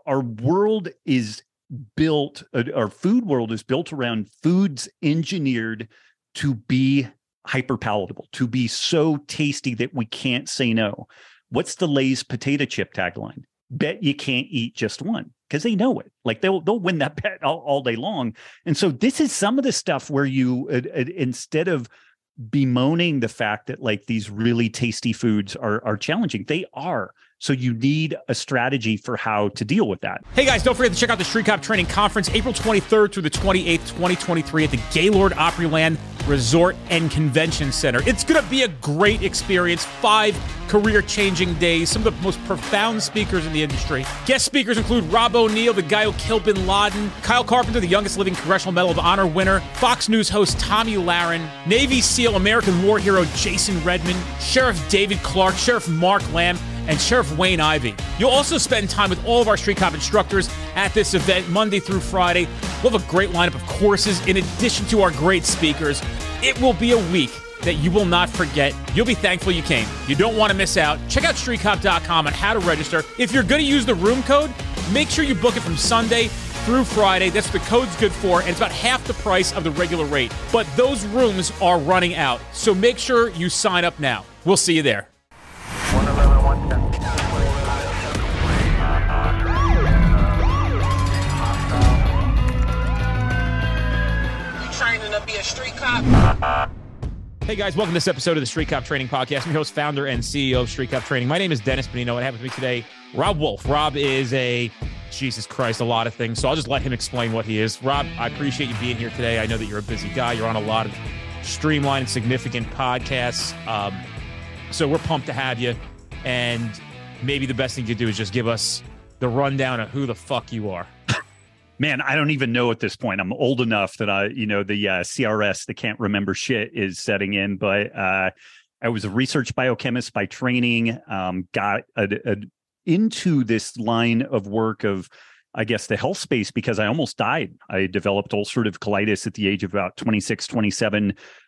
our world is built, our food world is built around foods engineered to be hyper palatable, to be so tasty that we can't say no. What's the Lay's potato chip tagline? Bet you can't eat just one, because they know it. Like they'll win that bet all day long. And so this is some of the stuff where you, instead of bemoaning the fact that like these really tasty foods are challenging, they are. So you need a strategy for how to deal with that. Hey guys, don't forget to check out the Street Cop Training Conference April 23rd through the 28th, 2023 at the Gaylord Opryland Resort and Convention Center. It's going to be a great experience. 5 career-changing days. Some of the most profound speakers in the industry. Guest speakers include Rob O'Neill, the guy who killed Bin Laden, Kyle Carpenter, the youngest living Congressional Medal of Honor winner, Fox News host Tommy Lahren, Navy SEAL American war hero Jason Redman, Sheriff David Clark, Sheriff Mark Lamb, and Sheriff Wayne Ivey. You'll also spend time with all of our Street Cop instructors at this event Monday through Friday. We'll have a great lineup of courses in addition to our great speakers. It will be a week that you will not forget. You'll be thankful you came. You don't want to miss out. Check out streetcop.com on how to register. If you're going to use the room code, make sure you book it from Sunday through Friday. That's what the code's good for, and it's about half the price of the regular rate. But those rooms are running out, so make sure you sign up now. We'll see you there. 111, 110. You training to be a street cop? Hey guys, welcome to this episode of the Street Cop Training Podcast. I'm your host, founder, and CEO of Street Cop Training. My name is Dennis Benino, and I have with me today Rob Wolf. Rob is Jesus Christ, a lot of things, so I'll just let him explain what he is. Rob, I appreciate you being here today. I know that you're a busy guy. You're on a lot of streamlined and significant podcasts, so we're pumped to have you. And maybe the best thing you do is just give us the rundown of who the fuck you are. Man, I don't even know at this point. I'm old enough that the CRS, the can't remember shit, is setting in. But I was a research biochemist by training, got into this line of work of, I guess, the health space because I almost died. I developed ulcerative colitis at the age of about 26, 27.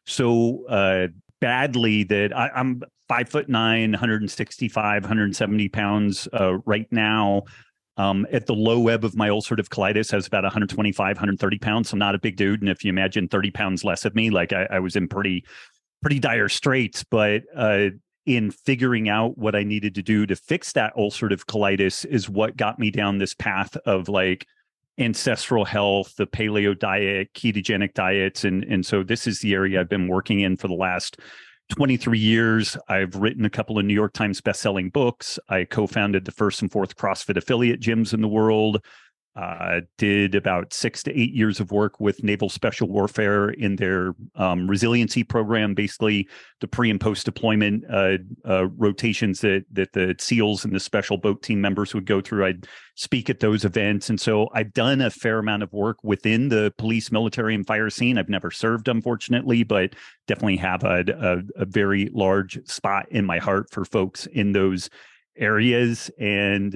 So badly that I'm 5'9", 165, 170 pounds right now. At the low ebb of my ulcerative colitis, I was about 125, 130 pounds. So not a big dude. And if you imagine 30 pounds less of me, like I was in pretty dire straits. But in figuring out what I needed to do to fix that ulcerative colitis is what got me down this path of like ancestral health, the paleo diet, ketogenic diets. And so this is the area I've been working in for the last 23 years. I've written a couple of New York Times bestselling books. I co-founded the first and fourth CrossFit affiliate gyms in the world. Did about 6 to 8 years of work with Naval Special Warfare in their resiliency program, basically the pre and post deployment rotations that the SEALs and the special boat team members would go through. I'd speak at those events. And so I've done a fair amount of work within the police, military, and fire scene. I've never served, unfortunately, but definitely have a very large spot in my heart for folks in those areas. And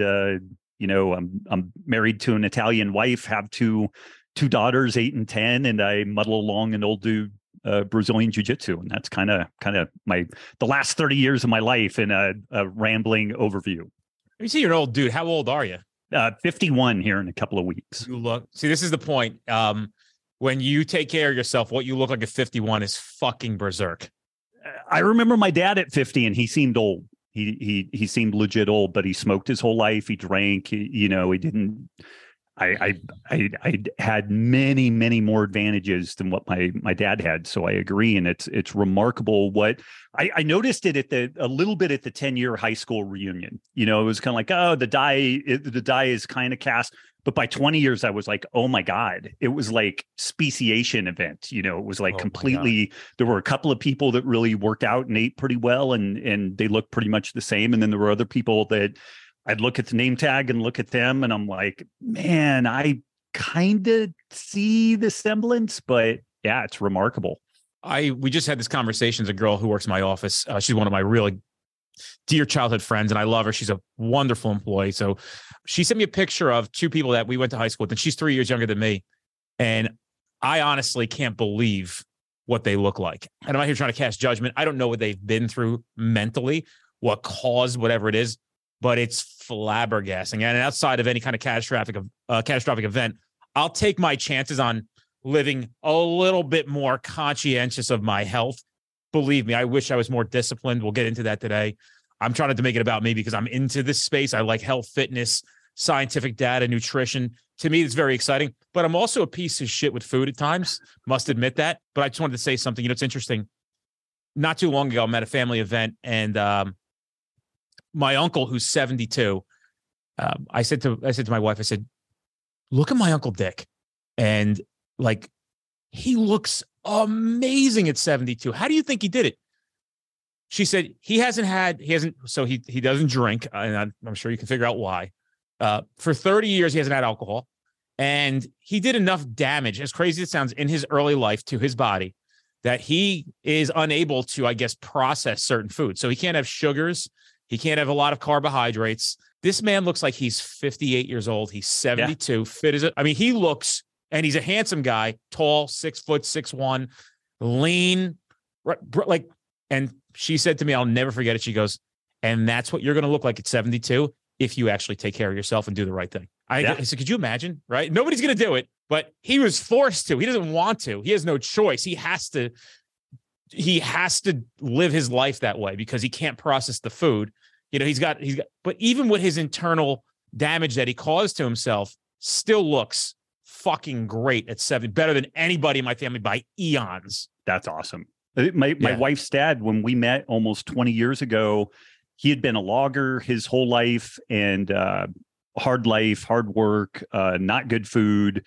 I'm married to an Italian wife, have two daughters, 8 and 10, and I muddle along and old do Brazilian jiu-jitsu. And that's kind of the last 30 years of my life in a rambling overview. You see, you're an old dude. How old are you? 51 here in a couple of weeks. See, this is the point. When you take care of yourself, what you look like at 51 is fucking berserk. I remember my dad at 50 and he seemed old. He seemed legit old, but he smoked his whole life. He drank, he didn't. I had many, many more advantages than what my dad had. So I agree. And it's remarkable what I noticed it a little bit at the 10-year high school reunion. It was kind of like, oh, the die is kind of cast. But by 20 years, I was like, oh my God, it was like speciation event. It was like completely, there were a couple of people that really worked out and ate pretty well and they looked pretty much the same. And then there were other people that I'd look at the name tag and look at them and I'm like, man, I kind of see the semblance, but yeah, it's remarkable. We just had this conversation. There's a girl who works in my office. She's one of my really dear childhood friends, and I love her. She's a wonderful employee. So she sent me a picture of 2 people that we went to high school with, and she's 3 years younger than me. And I honestly can't believe what they look like. And I'm not here trying to cast judgment. I don't know what they've been through mentally, what caused whatever it is. but it's flabbergasting. And outside of any kind of catastrophic event, I'll take my chances on living a little bit more conscientious of my health. Believe me, I wish I was more disciplined. We'll get into that today. I'm trying to make it about me because I'm into this space. I like health, fitness, scientific data, nutrition. To me, it's very exciting, but I'm also a piece of shit with food at times. Must admit that. But I just wanted to say something. It's interesting. Not too long ago, I'm at a family event, and my uncle, who's 72, I said to my wife, I said, look at my Uncle Dick. And like, he looks amazing at 72. How do you think he did it? She said, he doesn't drink. And I'm sure you can figure out why. For 30 years, he hasn't had alcohol. And he did enough damage, as crazy as it sounds, in his early life to his body that he is unable to, I guess, process certain foods. So he can't have sugars. He can't have a lot of carbohydrates. This man looks like he's 58 years old. He's 72, fit as he looks, and he's a handsome guy, tall, 6 foot, 6'1", lean, like, and she said to me, I'll never forget it. She goes, and that's what you're going to look like at 72 if you actually take care of yourself and do the right thing. I said, could you imagine? Right? Nobody's going to do it, but he was forced to. He doesn't want to. He has no choice. He has to live his life that way because he can't process the food. He's got, but even with his internal damage that he caused to himself, still looks fucking great at 70, better than anybody in my family by eons. That's awesome. My wife's dad, when we met almost 20 years ago, he had been a logger his whole life, and hard life, hard work, not good food,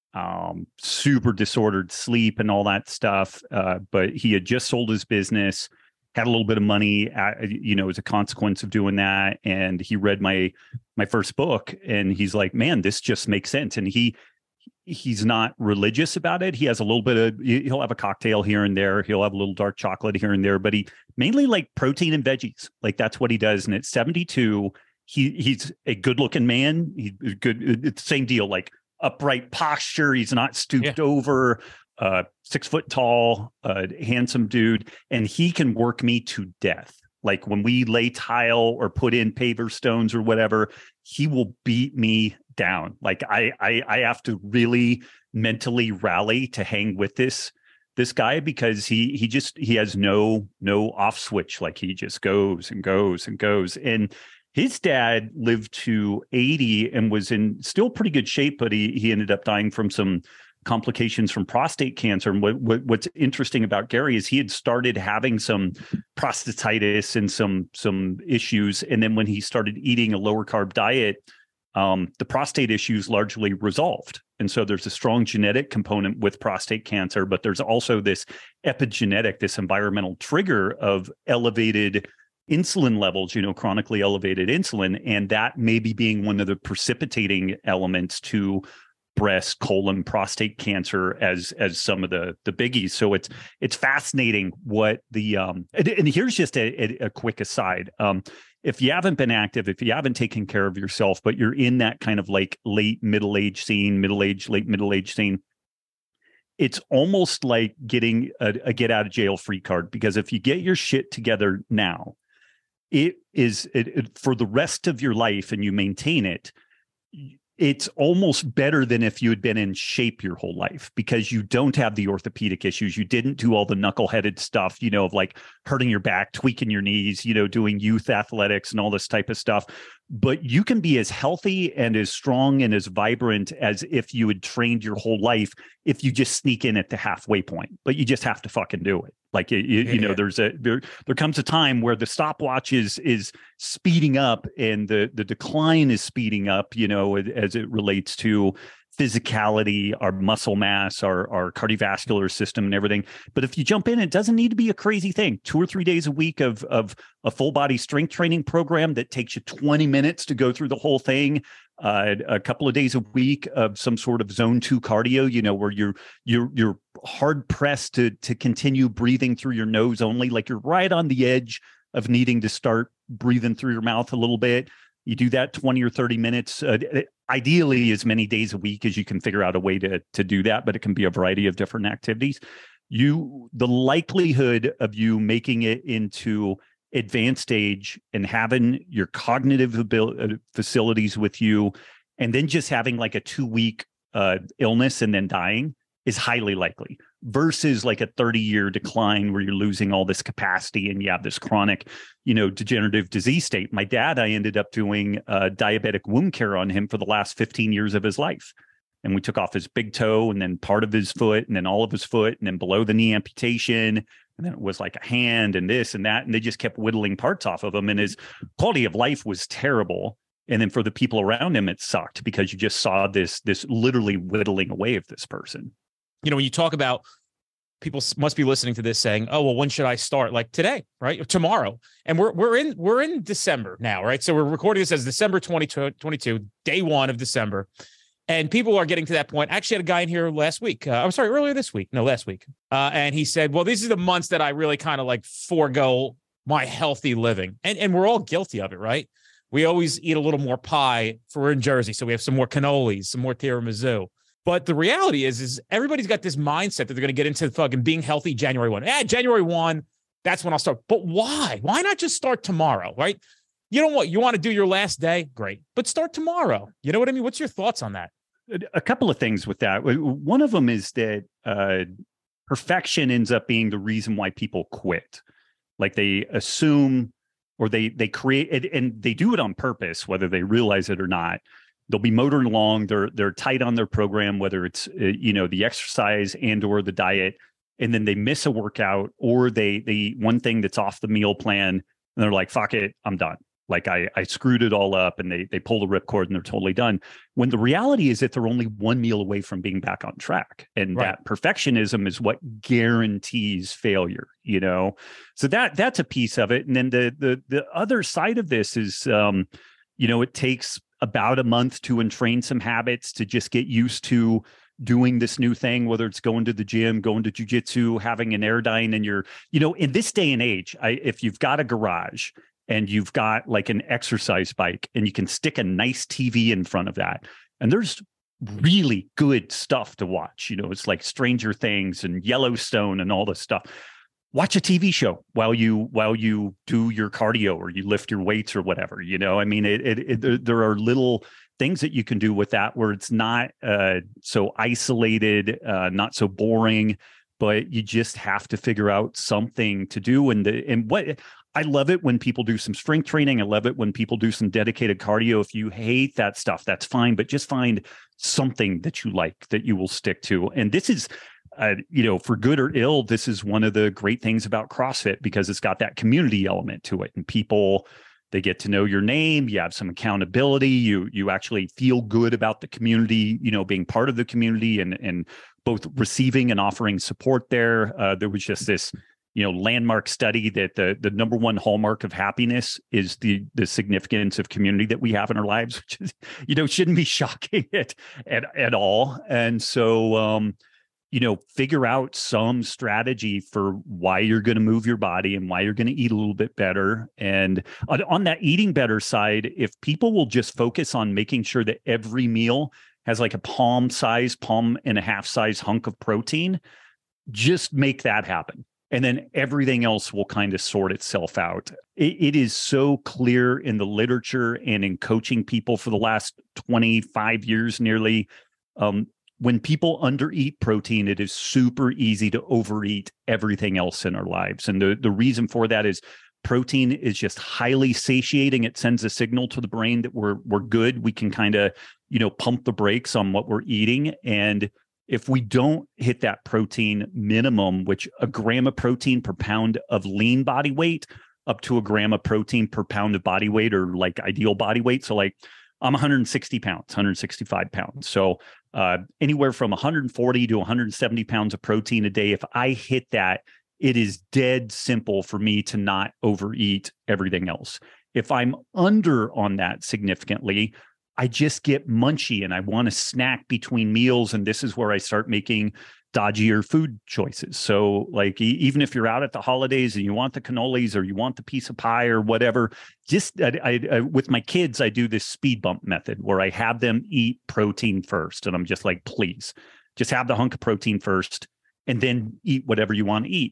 super disordered sleep and all that stuff. But he had just sold his business, had a little bit of money, as a consequence of doing that. And he read my first book, and he's like, man, this just makes sense. And he's not religious about it. He has a little bit of, he'll have a cocktail here and there. He'll have a little dark chocolate here and there, but he mainly like protein and veggies. Like that's what he does. And at 72, he's a good looking man. He's good. It's the same deal, like upright posture. He's not stooped over, 6 foot tall, handsome dude. And he can work me to death. Like when we lay tile or put in paver stones or whatever, he will beat me down. Like I have to really mentally rally to hang with this guy because he has no off switch. Like he just goes and goes and goes. And his dad lived to 80 and was in still pretty good shape, but he ended up dying from some complications from prostate cancer. And what's interesting about Gary is he had started having some prostatitis and some issues. And then when he started eating a lower carb diet, the prostate issues largely resolved. And so there's a strong genetic component with prostate cancer, but there's also this epigenetic, this environmental trigger of elevated insulin levels, chronically elevated insulin. And that maybe being one of the precipitating elements to breast, colon, prostate cancer as some of the biggies. So it's fascinating what the and here's just a quick aside. If you haven't been active, if you haven't taken care of yourself, but you're in that kind of like late middle age scene, late middle age scene, it's almost like getting a get out of jail free card, because if you get your shit together now, it for the rest of your life and you maintain it, it's almost better than if you had been in shape your whole life, because you don't have the orthopedic issues. You didn't do all the knuckleheaded stuff, of like hurting your back, tweaking your knees, doing youth athletics and all this type of stuff. But you can be as healthy and as strong and as vibrant as if you had trained your whole life if you just sneak in at the halfway point. But you just have to fucking do it. Like, there comes a time where the stopwatch is speeding up and the decline is speeding up, as it relates to physicality, our muscle mass, our cardiovascular system and everything. But if you jump in, it doesn't need to be a crazy thing. 2 or 3 days a week of a full body strength training program that takes you 20 minutes to go through the whole thing. A couple of days a week of some sort of zone 2 cardio, where you're hard pressed to continue breathing through your nose only, like you're right on the edge of needing to start breathing through your mouth a little bit. You do that 20 or 30 minutes, ideally as many days a week as you can figure out a way to do that, but it can be a variety of different activities. The likelihood of you making it into advanced age and having your cognitive facilities with you, and then just having like a 2-week illness and then dying is highly likely, versus like a 30-year decline where you're losing all this capacity and you have this chronic, degenerative disease state. My dad, I ended up doing diabetic wound care on him for the last 15 years of his life. And we took off his big toe and then part of his foot and then all of his foot and then below the knee amputation. And then it was like a hand and this and that. And they just kept whittling parts off of him. And his quality of life was terrible. And then for the people around him, it sucked because you just saw this literally whittling away of this person. When you talk about people must be listening to this saying, oh, well, when should I start? Like today, right? Or tomorrow. And we're in December now, right? So we're recording this as December 2022, day 1 of December. And people are getting to that point. I actually had a guy in here last week. Earlier this week. No, last week. And he said, well, these are the months that I really kind of like forego my healthy living. And we're all guilty of it, right? We always eat a little more pie for we're in Jersey. So we have some more cannolis, some more tiramisu. But the reality is everybody's got this mindset that they're going to get into fucking being healthy January 1. January 1, that's when I'll start. But why? Why not just start tomorrow, right? You know what? You want to do your last day? Great. But start tomorrow. You know what I mean? What's your thoughts on that? A couple of things with that. One of them is that perfection ends up being the reason why people quit. Like they assume or they create it, and they do it on purpose, whether they realize it or not. They'll be motoring along. They're tight on their program, whether it's the exercise and or the diet, and then they miss a workout or they one thing that's off the meal plan, and they're like, "Fuck it, I'm done." Like I screwed it all up, and they pull the ripcord and they're totally done. When the reality is that they're only one meal away from being back on track, and right. That perfectionism is what guarantees failure. So that's a piece of it. And then the other side of this is, it takes about a month to entrain some habits to just get used to doing this new thing, whether it's going to the gym, going to jujitsu, having an Airdyne in your, in this day and age, if you've got a garage and you've got like an exercise bike and you can stick a nice TV in front of that, and there's really good stuff to watch, it's like Stranger Things and Yellowstone and all this stuff. Watch a TV show while you do your cardio or you lift your weights or whatever, I mean, there are little things that you can do with that where it's not so isolated, not so boring, but you just have to figure out something to do. And what I love it when people do some strength training. I love it when people do some dedicated cardio. If you hate that stuff, that's fine, but just find something that you like that you will stick to. And this is, for good or ill, this is one of the great things about CrossFit because it's got that community element to it, and people, they get to know your name. You have some accountability. You actually feel good about the community, being part of the community and both receiving and offering support there. There was just this, landmark study that the number one hallmark of happiness is the significance of community that we have in our lives, which is, shouldn't be shocking at all. And so, figure out some strategy for why you're going to move your body and why you're going to eat a little bit better. And on that eating better side, if people will just focus on making sure that every meal has like a palm and a half size hunk of protein, just make that happen. And then everything else will kind of sort itself out. It is so clear in the literature and in coaching people for the last 25 years nearly. When people undereat protein, it is super easy to overeat everything else in our lives. And the reason for that is protein is just highly satiating. It sends a signal to the brain that we're good. We can kind of, pump the brakes on what we're eating. And if we don't hit that protein minimum, which a gram of protein per pound of lean body weight up to a gram of protein per pound of body weight, or like ideal body weight. So like I'm 160 pounds, 165 pounds. So anywhere from 140 to 170 pounds of protein a day. If I hit that, it is dead simple for me to not overeat everything else. If I'm under on that significantly, I just get munchy and I want to snack between meals. And this is where I start making dodgier food choices. So like, even if you're out at the holidays and you want the cannolis or you want the piece of pie or whatever, just I with my kids, I do this speed bump method where I have them eat protein first. And I'm just like, please just have the hunk of protein first and then eat whatever you want to eat.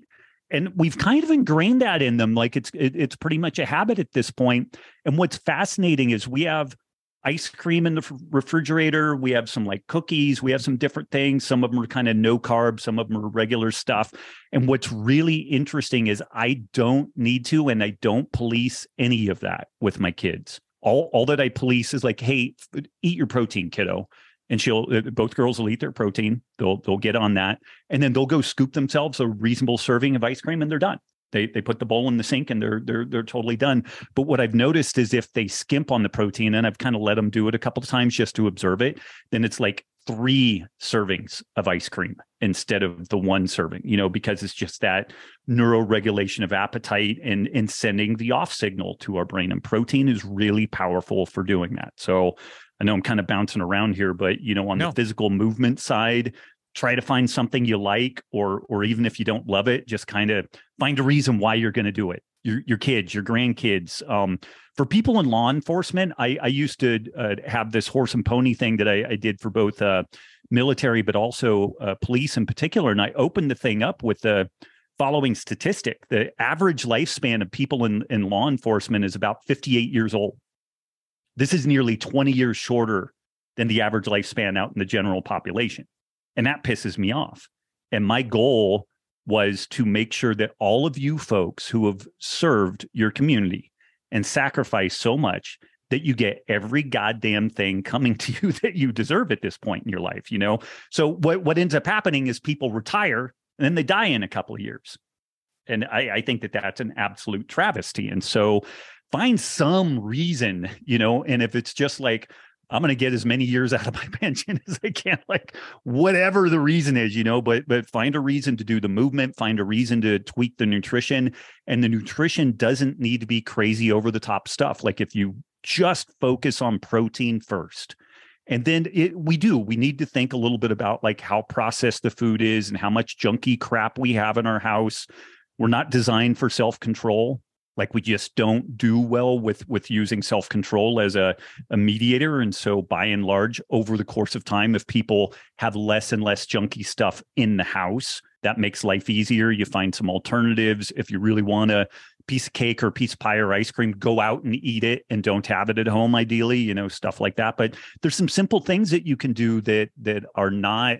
And we've kind of ingrained that in them. Like it's pretty much a habit at this point. And what's fascinating is we have ice cream in the refrigerator. We have some like cookies. We have some different things. Some of them are kind of no carb. Some of them are regular stuff. And what's really interesting is I don't need to, and I don't police any of that with my kids. All that I police is like, hey, eat your protein, kiddo. And both girls will eat their protein. They'll get on that. And then they'll go scoop themselves a reasonable serving of ice cream and they're done. They put the bowl in the sink and they're totally done. But what I've noticed is if they skimp on the protein, and I've kind of let them do it a couple of times just to observe it, then it's like 3 servings of ice cream instead of the 1 serving, because it's just that neuroregulation of appetite and sending the off signal to our brain. And protein is really powerful for doing that. So I know I'm kind of bouncing around here, but on the physical movement side, try to find something you like, or even if you don't love it, just kind of find a reason why you're going to do it. Your kids, your grandkids. For people in law enforcement, I used to have this horse and pony thing that I did for both military, but also police in particular. And I opened the thing up with the following statistic. The average lifespan of people in law enforcement is about 58 years old. This is nearly 20 years shorter than the average lifespan out in the general population. And that pisses me off. And my goal was to make sure that all of you folks who have served your community and sacrificed so much that you get every goddamn thing coming to you that you deserve at this point in your life, So what ends up happening is people retire and then they die in a couple of years. And I think that that's an absolute travesty. And so find some reason, and if it's just like, I'm going to get as many years out of my pension as I can, like whatever the reason is, but find a reason to do the movement, find a reason to tweak the nutrition. And the nutrition doesn't need to be crazy over the top stuff. Like if you just focus on protein first, and then we need to think a little bit about like how processed the food is and how much junky crap we have in our house. We're not designed for self-control. Like we just don't do well with using self-control as a mediator. And so by and large, over the course of time, if people have less and less junky stuff in the house, that makes life easier. You find some alternatives. If you really want a piece of cake or a piece of pie or ice cream, go out and eat it and don't have it at home, ideally, stuff like that. But there's some simple things that you can do that are not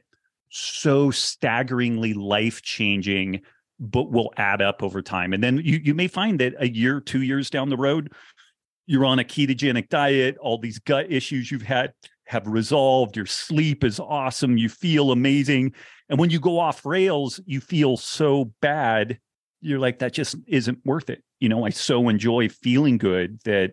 so staggeringly life-changing, but will add up over time. And then you may find that a year, 2 years down the road, you're on a ketogenic diet, all these gut issues you've had have resolved, your sleep is awesome, you feel amazing. And when you go off rails, you feel so bad, you're like, that just isn't worth it. I so enjoy feeling good that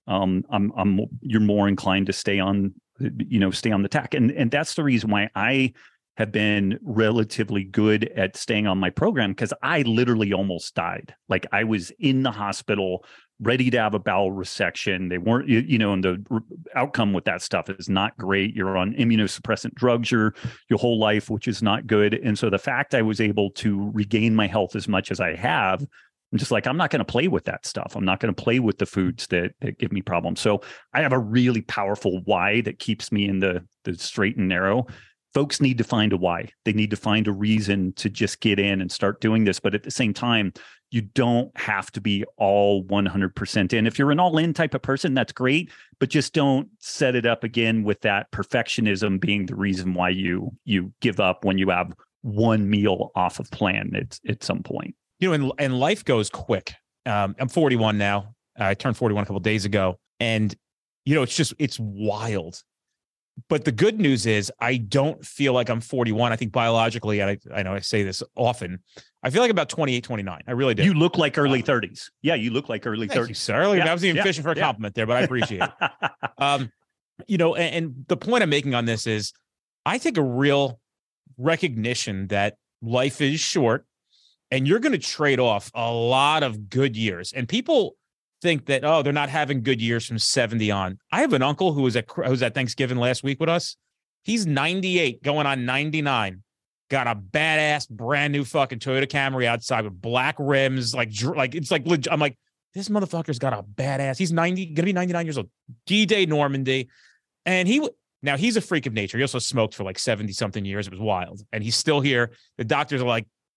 you're more inclined to stay on the tack. And that's the reason why I have been relatively good at staying on my program, because I literally almost died. Like I was in the hospital, ready to have a bowel resection. They weren't, and the outcome with that stuff is not great. You're on immunosuppressant drugs your whole life, which is not good. And so the fact I was able to regain my health as much as I have, I'm just like, I'm not going to play with that stuff. I'm not going to play with the foods that give me problems. So I have a really powerful why that keeps me in the straight and narrow. Folks need to find a why. They need to find a reason to just get in and start doing this. But at the same time, you don't have to be all 100% in. If you're an all-in type of person, that's great, but just don't set it up again with that perfectionism being the reason why you give up when you have one meal off of plan at some point. And life goes quick. I'm 41 now. I turned 41 a couple of days ago, and it's wild. But the good news is I don't feel like I'm 41. I think biologically, and I know I say this often, I feel like about 28, 29. I really do. You look like early 30s. Yeah, you look like early 30s. Thank you, sir. I was even fishing for a compliment there, but I appreciate it. And the point I'm making on this is I take a real recognition that life is short and you're going to trade off a lot of good years. And people think that, they're not having good years from 70 on. I have an uncle who was at Thanksgiving last week with us. He's 98, going on 99. Got a badass brand new fucking Toyota Camry outside with black rims. Like it's like legit. I'm like, this motherfucker's got a badass. He's gonna be 99 years old. D-Day Normandy. And now he's a freak of nature. He also smoked for like 70 something years. It was wild. And he's still here. The doctors are like,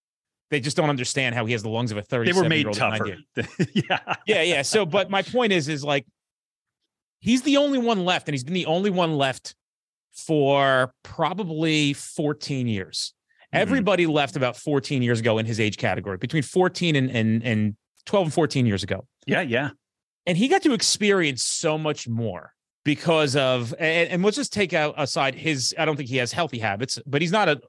They just don't understand how he has the lungs of a 37-year-old. They were made tougher. Yeah. So, but my point is like, he's the only one left, and he's been the only one left for probably 14 years. Everybody left about 14 years ago in his age category, between 14 and 12 and 14 years ago. Yeah. And he got to experience so much more because of, and let's just take out aside his, I don't think he has healthy habits, but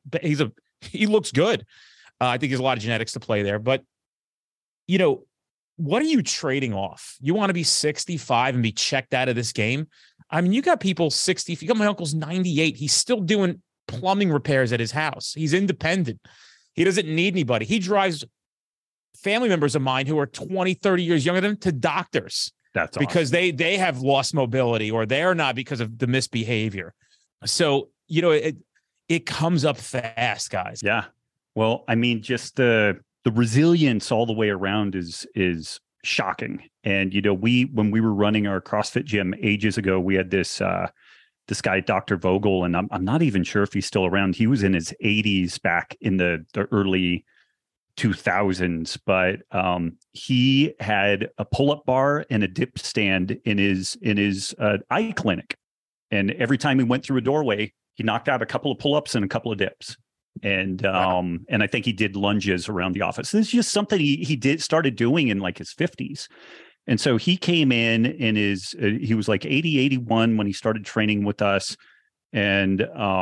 he looks good. I think there's a lot of genetics to play there, but you know, what are you trading off? You want to be 65 and be checked out of this game? I mean, you got people 60, you got my uncle's 98. He's still doing plumbing repairs at his house. He's independent. He doesn't need anybody. He drives family members of mine who are 20, 30 years younger than him to doctors. That's because awesome. they have lost mobility, or they're not because of the misbehavior. So, you know, it comes up fast, guys. Yeah. Well, I mean, just the resilience all the way around is shocking. And, you know, when we were running our CrossFit gym ages ago, we had this guy, Dr. Vogel, and I'm not even sure if he's still around. He was in his 80s back in the early 2000s, but he had a pull-up bar and a dip stand in his eye clinic. And every time he went through a doorway, he knocked out a couple of pull-ups and a couple of dips. And and I think he did lunges around the office. This is just something he started doing in like his 50s. And so he came in he was like 80, 81 when he started training with us. And,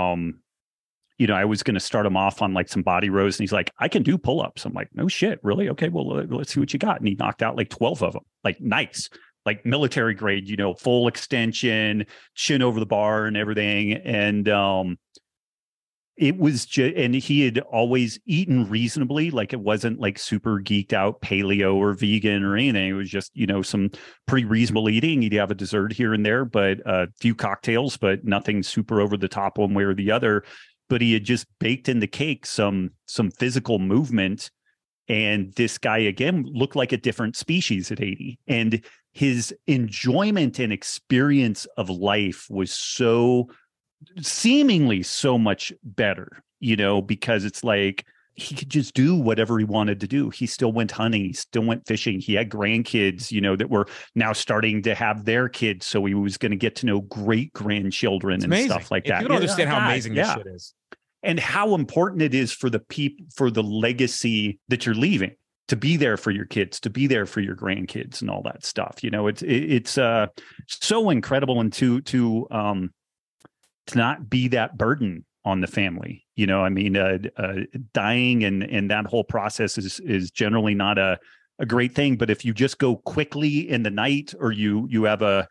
you know, I was going to start him off on like some body rows, and he's like, I can do pull-ups. I'm like, no shit, really? Okay, well, let's see what you got. And he knocked out like 12 of them, like nice, like military grade, you know, full extension, chin over the bar and everything. And, it was just, and he had always eaten reasonably. Like it wasn't like super geeked out paleo or vegan or anything. It was just, you know, some pretty reasonable eating. He'd have a dessert here and there, but a few cocktails, but nothing super over the top one way or the other. But he had just baked in the cake some physical movement. And this guy, again, looked like a different species at 80. And his enjoyment and experience of life was seemingly so much better, you know, because it's like he could just do whatever he wanted to do. He still went hunting. He still went fishing. He had grandkids, you know, that were now starting to have their kids. So he was going to get to know great grandchildren and stuff like that. You don't understand how amazing this shit is. And how important it is for the people, for the legacy that you're leaving, to be there for your kids, to be there for your grandkids and all that stuff. You know, it's so incredible, and to not be that burden on the family. You know, I mean, dying and that whole process is generally not a great thing. But if you just go quickly in the night, or you have a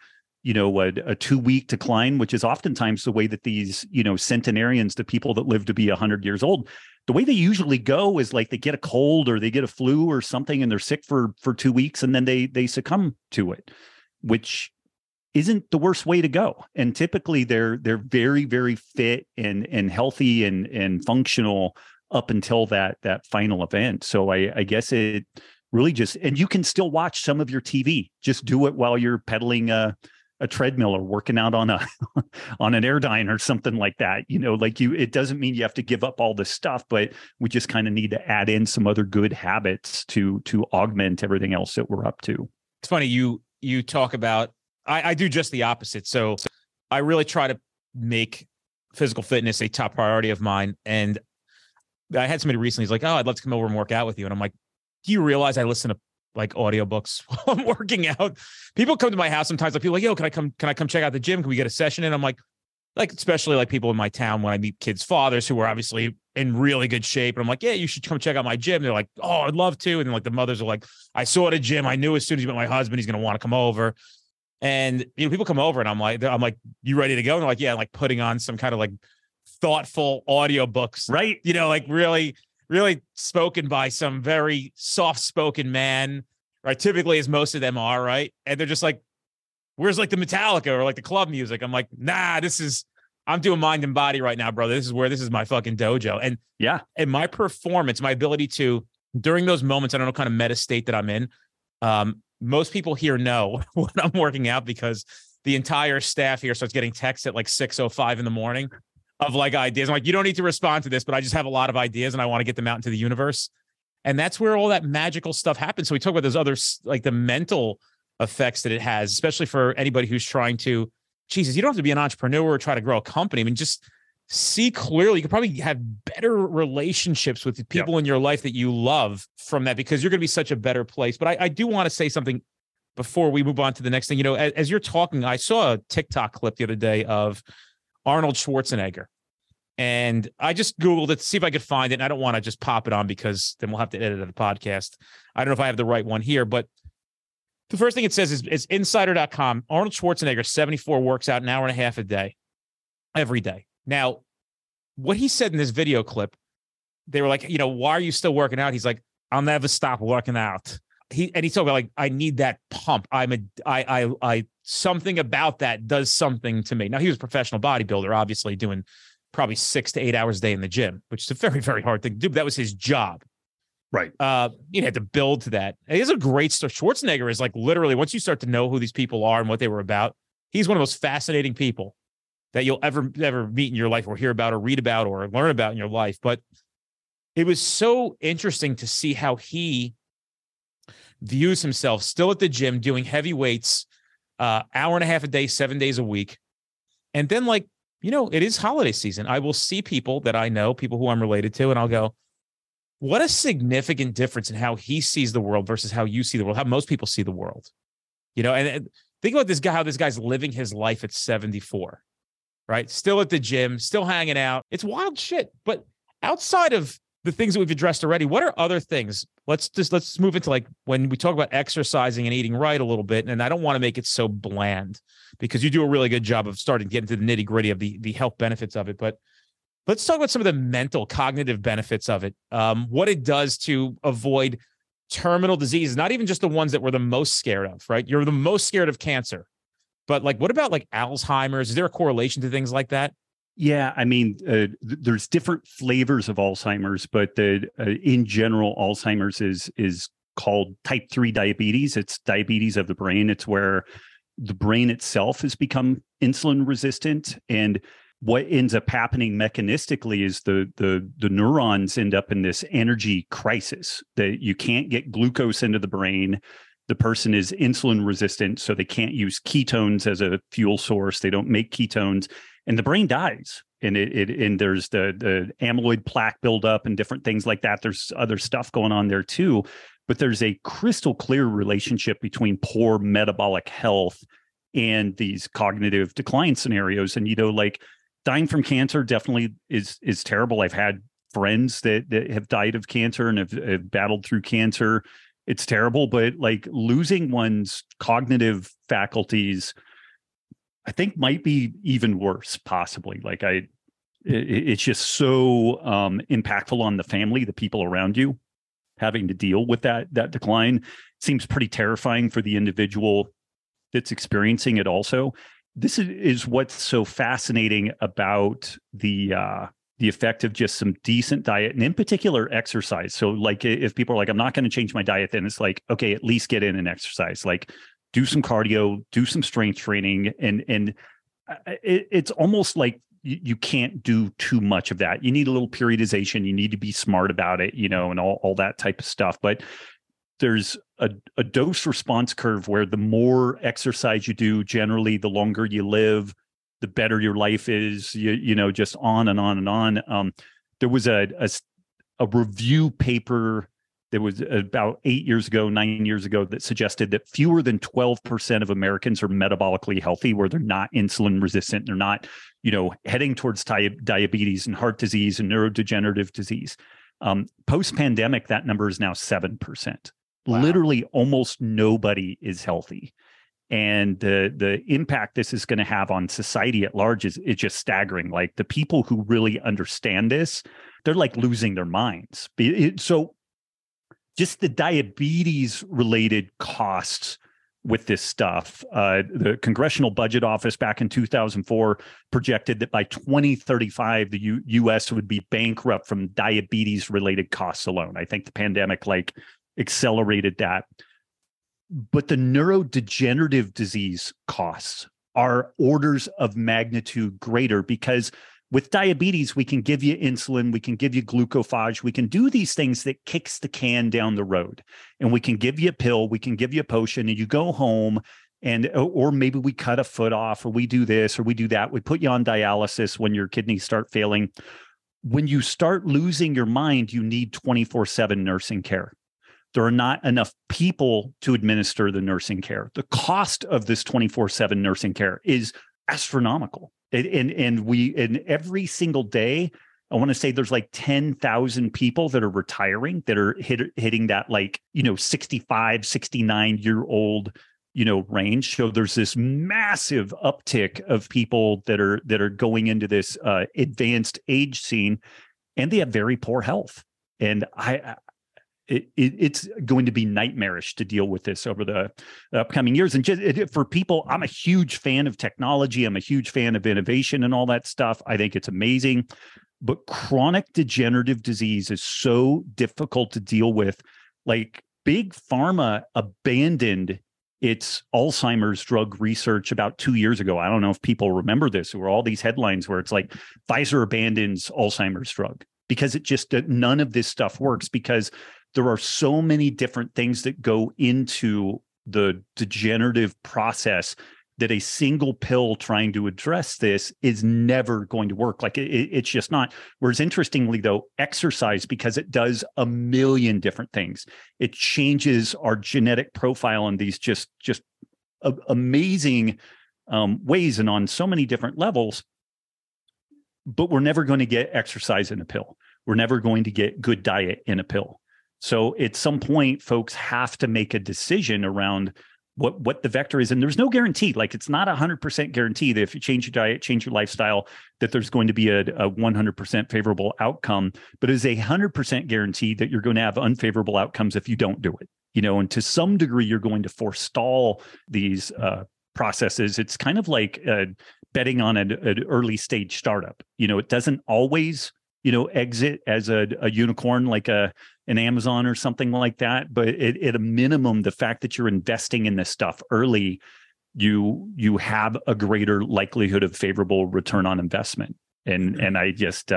2-week decline, which is oftentimes the way that these, you know, centenarians, the people that live to be 100 years old, the way they usually go is like they get a cold or they get a flu or something, and they're sick for 2 weeks, and then they succumb to it, which isn't the worst way to go. And typically they're very, very fit and healthy and functional up until that final event. So I guess it really just, and you can still watch some of your TV. Just do it while you're pedaling a treadmill or working out on an Airdyne or something like that. You know, like it doesn't mean you have to give up all this stuff, but we just kind of need to add in some other good habits to augment everything else that we're up to. It's funny. You talk about, I do just the opposite. So I really try to make physical fitness a top priority of mine. And I had somebody recently, he's like, oh, I'd love to come over and work out with you. And I'm like, do you realize I listen to like audiobooks while I'm working out? People come to my house sometimes, like people are like, yo, can I come check out the gym? Can we get a session in? I'm like, especially like people in my town, when I meet kids' fathers who are obviously in really good shape. And I'm like, yeah, you should come check out my gym. They're like, oh, I'd love to. And then like the mothers are like, I saw the gym. I knew as soon as you met my husband, he's going to want to come over. And, you know, people come over and I'm like, you ready to go? And they're like, yeah, like putting on some kind of like thoughtful audiobooks, right? You know, like really, really spoken by some very soft-spoken man, right? Typically, as most of them are, right? And they're just like, where's like the Metallica or like the club music? I'm like, nah, I'm doing mind and body right now, brother. This is my fucking dojo. And yeah. And my performance, my ability to, during those moments, I don't know, kind of meta state that I'm in. Most people here know when I'm working out, because the entire staff here starts getting texts at like 6:05 in the morning of like ideas. I'm like, you don't need to respond to this, but I just have a lot of ideas and I want to get them out into the universe. And that's where all that magical stuff happens. So we talk about those other, like the mental effects that it has, especially for anybody who's trying to, Jesus, you don't have to be an entrepreneur or try to grow a company. I mean, just see clearly. You could probably have better relationships with the people in your life that you love from that, because you're going to be such a better place. But I do want to say something before we move on to the next thing. You know, as you're talking, I saw a TikTok clip the other day of Arnold Schwarzenegger. And I just Googled it to see if I could find it. And I don't want to just pop it on because then we'll have to edit the podcast. I don't know if I have the right one here, but the first thing it says is insider.com. Arnold Schwarzenegger, 74, works out an hour and a half a day, every day. Now, what he said in this video clip, they were like, you know, why are you still working out? He's like, I'll never stop working out. He talked about, like, I need that pump. I something about that does something to me. Now, he was a professional bodybuilder, obviously doing probably 6 to 8 hours a day in the gym, which is a very, very hard thing to do. But that was his job. Right. You had to build to that. It is a great story. Schwarzenegger is, like, literally, once you start to know who these people are and what they were about, he's one of the most fascinating people that you'll ever meet in your life, or hear about, or read about, or learn about in your life. But it was so interesting to see how he views himself still at the gym, doing heavy weights, hour and a half a day, 7 days a week. And then, like, you know, it is holiday season. I will see people that I know, people who I'm related to, and I'll go, what a significant difference in how he sees the world versus how you see the world, how most people see the world. You know, and think about this guy, how this guy's living his life at 74, right? Still at the gym, still hanging out. It's wild shit. But outside of the things that we've addressed already, what are other things? Let's move into, like, when we talk about exercising and eating right a little bit. And I don't want to make it so bland, because you do a really good job of starting to get into the nitty gritty of the health benefits of it. But let's talk about some of the mental cognitive benefits of it. What it does to avoid terminal diseases, not even just the ones that we're the most scared of, right? You're the most scared of cancer, but, like, what about, like, Alzheimer's? Is there a correlation to things like that? Yeah, I mean, there's different flavors of Alzheimer's, but in general, Alzheimer's is called type 3 diabetes. It's diabetes of the brain. It's where the brain itself has become insulin resistant. And what ends up happening mechanistically is the neurons end up in this energy crisis, that you can't get glucose into the brain. The person is insulin resistant, so they can't use ketones as a fuel source. They don't make ketones, and the brain dies. And and there's the amyloid plaque buildup and different things like that. There's other stuff going on there too, but there's a crystal clear relationship between poor metabolic health and these cognitive decline scenarios. And, you know, like, dying from cancer definitely is terrible. I've had friends that have died of cancer and have battled through cancer. It's terrible, but, like, losing one's cognitive faculties, I think, might be even worse, possibly. Like, it's just so impactful on the family, the people around you, having to deal with that decline. It seems pretty terrifying for the individual that's experiencing it also. This is what's so fascinating about the effect of just some decent diet, and in particular exercise. So, like, if people are like, I'm not going to change my diet, then it's like, okay, at least get in and exercise. Like, do some cardio, do some strength training. And it's almost like you can't do too much of that. You need a little periodization. You need to be smart about it, you know, and all that type of stuff. But there's a dose response curve where the more exercise you do, generally, the longer you live, the better your life is, you know, just on and on and on. There was a review paper that was about 9 years ago, that suggested that fewer than 12% of Americans are metabolically healthy, where they're not insulin resistant. They're not, you know, heading towards diabetes and heart disease and neurodegenerative disease. Post-pandemic, that number is now 7%. Wow. Literally almost nobody is healthy. And the impact this is going to have on society at large is just staggering. Like, the people who really understand this, they're, like, losing their minds. So just the diabetes related costs with this stuff. The Congressional Budget Office back in 2004 projected that by 2035, the U.S. would be bankrupt from diabetes related costs alone. I think the pandemic, like, accelerated that. But the neurodegenerative disease costs are orders of magnitude greater, because With diabetes, we can give you insulin, we can give you glucophage, we can do these things that kicks the can down the road. And we can give you a pill, we can give you a potion, and you go home, and or maybe we cut a foot off, or we do this or we do that. We put you on dialysis when your kidneys start failing. When you start losing your mind, you need 24/7 nursing care. There are not enough people to administer the nursing care. The cost of this 24/7 nursing care is astronomical. And every single day, I want to say there's like 10,000 people that are retiring, that are hitting that 65, 69-year-old, range. So there's this massive uptick of people that are going into this advanced age scene, and they have very poor health. And it's going to be nightmarish to deal with this over the upcoming years. And just for people, I'm a huge fan of technology. I'm a huge fan of innovation and all that stuff. I think it's amazing. But chronic degenerative disease is so difficult to deal with. Like, big pharma abandoned its Alzheimer's drug research about 2 years ago. I don't know if people remember this. There were all these headlines where it's like Pfizer abandons Alzheimer's drug because none of this stuff works, because there are so many different things that go into the degenerative process that a single pill trying to address this is never going to work. Like, it's just not. Whereas, interestingly, though, exercise, because it does a million different things, it changes our genetic profile in these just amazing ways and on so many different levels. But we're never going to get exercise in a pill. We're never going to get good diet in a pill. So at some point, folks have to make a decision around what the vector is. And there's no guarantee. Like, it's not 100% guarantee that if you change your diet, change your lifestyle, that there's going to be a 100% favorable outcome. But it is 100% guarantee that you're going to have unfavorable outcomes if you don't do it. And to some degree, you're going to forestall these processes. It's kind of like betting on an early stage startup. It doesn't always exit as a unicorn, like an Amazon or something like that. But at a minimum, the fact that you're investing in this stuff early, you have a greater likelihood of favorable return on investment. And I just,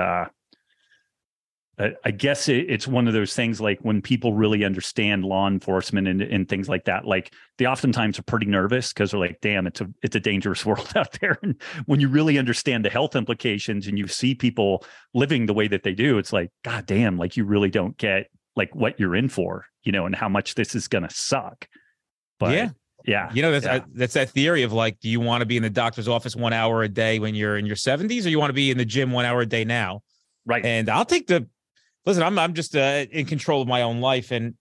I guess it's one of those things, like when people really understand law enforcement and things like that, like they oftentimes are pretty nervous because they're like, damn, it's a dangerous world out there. And when you really understand the health implications and you see people living the way that they do, it's like, God damn, like you really don't get like what you're in for, and how much this is going to suck. But yeah. That's that theory of like, do you want to be in the doctor's office 1 hour a day when you're in your 70s, or you want to be in the gym 1 hour a day now? Right. And I'll take listen, I'm just in control of my own life. And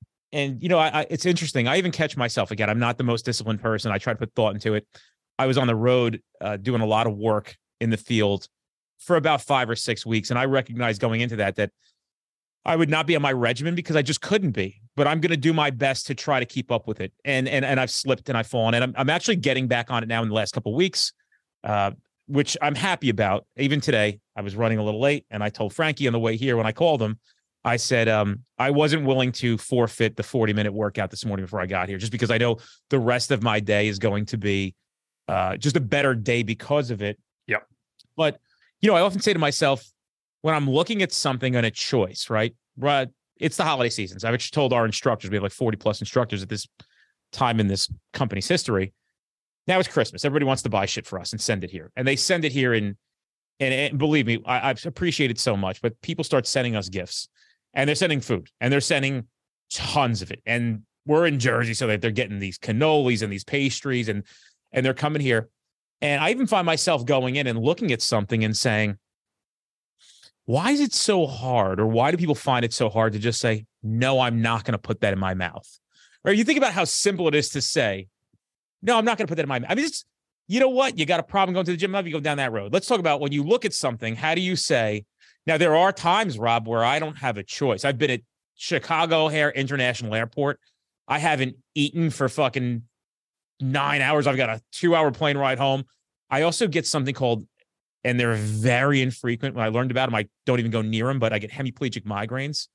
it's interesting. I even catch myself again. I'm not the most disciplined person. I try to put thought into it. I was on the road doing a lot of work in the field for about 5 or 6 weeks. And I recognized going into that I would not be on my regimen because I just couldn't be, but I'm going to do my best to try to keep up with it. And I've slipped and I've fallen, and I'm actually getting back on it now in the last couple of weeks, which I'm happy about. Even today, I was running a little late, and I told Frankie on the way here when I called him, I said, I wasn't willing to forfeit the 40-minute workout this morning before I got here, just because I know the rest of my day is going to be just a better day because of it. Yep. But, I often say to myself, when I'm looking at something on a choice, right? It's the holiday seasons. I've actually told our instructors, we have like 40 plus instructors at this time in this company's history. Now it's Christmas. Everybody wants to buy shit for us and send it here. And they send it here and believe me, I've appreciated it so much, but people start sending us gifts, and they're sending food, and they're sending tons of it. And we're in Jersey, so that they're getting these cannolis and these pastries, and they're coming here. And I even find myself going in and looking at something and saying, why is it so hard? Or why do people find it so hard to just say, no, I'm not going to put that in my mouth? Right? You think about how simple it is to say, no, I'm not going to put that in my mouth. I mean, you know what? You got a problem going to the gym. Maybe you go down that road. Let's talk about when you look at something, how do you say, now there are times, Rob, where I don't have a choice. I've been at Chicago O'Hare International Airport. I haven't eaten for fucking 9 hours. I've got a 2-hour plane ride home. I also get something called, and they're very infrequent. When I learned about them, I don't even go near them, but I get hemiplegic migraines.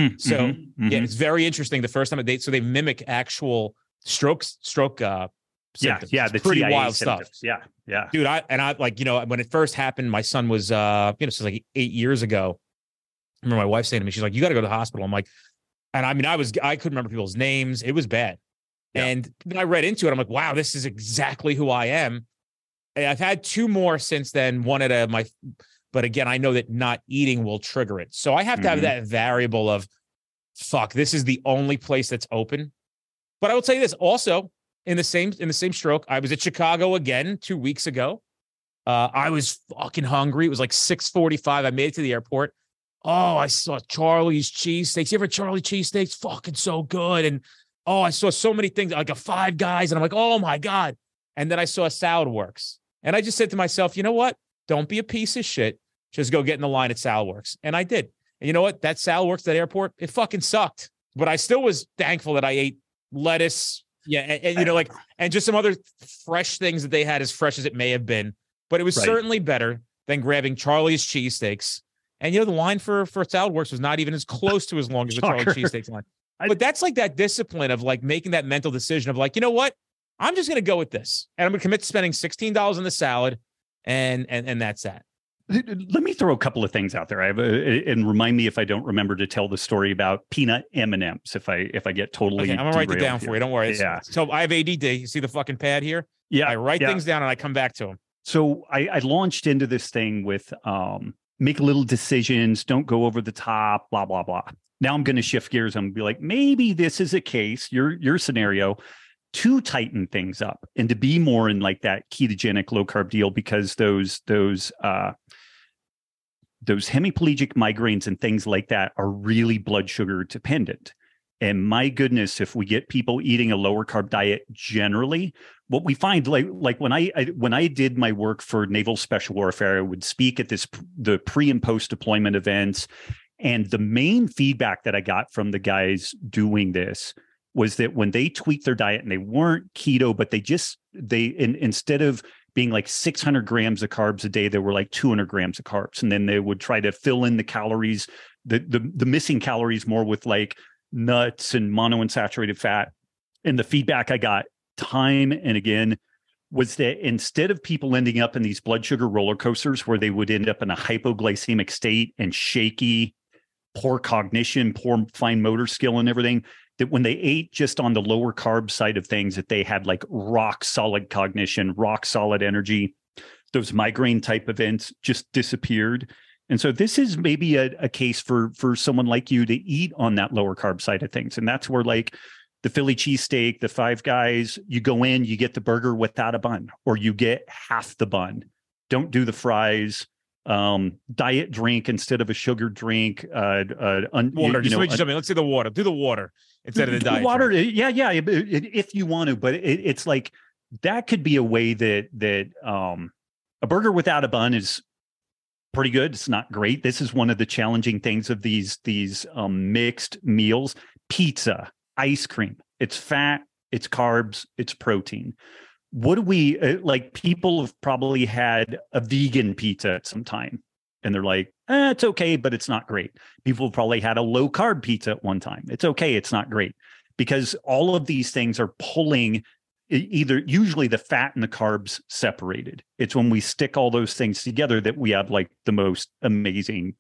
Yeah, it's very interesting. The first time so they mimic actual stroke symptoms. Yeah. It's The pretty TIA wild symptoms. stuff. Yeah. Dude, I like, when it first happened, my son was, so like 8 years ago. I remember my wife saying to me, she's like, you got to go to the hospital. I'm like, and I mean, I couldn't remember people's names. It was bad. Yeah. And then I read into it. I'm like, wow, this is exactly who I am. And I've had 2 more since then. One at but again, I know that not eating will trigger it. So I have to have that variable of, fuck, this is the only place that's open. But I will tell you this also, in the same stroke, I was at Chicago again 2 weeks ago. I was fucking hungry. It was like 6:45. I made it to the airport. Oh, I saw Charlie's cheesesteaks. You ever Charlie cheesesteaks? Fucking so good. And I saw so many things, like a Five Guys. And I'm like, oh my God. And then I saw Salad Works. And I just said to myself, you know what? Don't be a piece of shit. Just go get in the line at Salad Works. And I did. And you know what? That Salad Works, that airport, it fucking sucked. But I still was thankful that I ate lettuce. Yeah. And and just some other fresh things that they had, as fresh as it may have been. But it was certainly better than grabbing Charlie's cheesesteaks. And, the line for Salad Works was not even as close to as long as the Charlie cheesesteaks line. But that's like that discipline of like making that mental decision of like, you know what? I'm just going to go with this. And I'm going to commit to spending $16 on the salad. And that's that. Let me throw a couple of things out there. And remind me if I don't remember to tell the story about peanut M&Ms. If I get totally, okay, I'm gonna write it down for you. Don't worry. So I have ADD. You see the fucking pad here? Yeah. I write things down and I come back to them. So I launched into this thing with make little decisions, don't go over the top, blah blah blah. Now I'm going to shift gears. I'm going to be like, maybe this is a case, your scenario, to tighten things up and to be more in like that ketogenic low carb deal, because those hemiplegic migraines and things like that are really blood sugar dependent. And my goodness, if we get people eating a lower carb diet generally, what we find, like when I did my work for Naval Special Warfare, I would speak at the pre and post deployment events. And the main feedback that I got from the guys doing this was that when they tweaked their diet and they weren't keto, but instead of being like 600 grams of carbs a day, they were like 200 grams of carbs. And then they would try to fill in the calories, the missing calories more with like nuts and monounsaturated fat. And the feedback I got time and again was that instead of people ending up in these blood sugar roller coasters where they would end up in a hypoglycemic state and shaky, poor cognition, poor fine motor skill and everything, that when they ate just on the lower carb side of things, that they had like rock solid cognition, rock solid energy. Those migraine type events just disappeared. And so this is maybe a case for someone like you to eat on that lower carb side of things. And that's where like the Philly cheesesteak, the Five Guys, you go in, you get the burger without a bun, or you get half the bun. Don't do the fries. Diet drink instead of a sugar drink. Water. Let's do the water. Do the water instead of the diet water. drink. Yeah. If you want to, but it's like that could be a way that a burger without a bun is pretty good. It's not great. This is one of the challenging things of these mixed meals. Pizza, ice cream. It's fat. It's carbs. It's protein. What do we like? People have probably had a vegan pizza at some time and they're like, it's okay, but it's not great. People have probably had a low carb pizza at one time. It's okay. It's not great, because all of these things are pulling usually the fat and the carbs separated. It's when we stick all those things together that we have like the most amazing,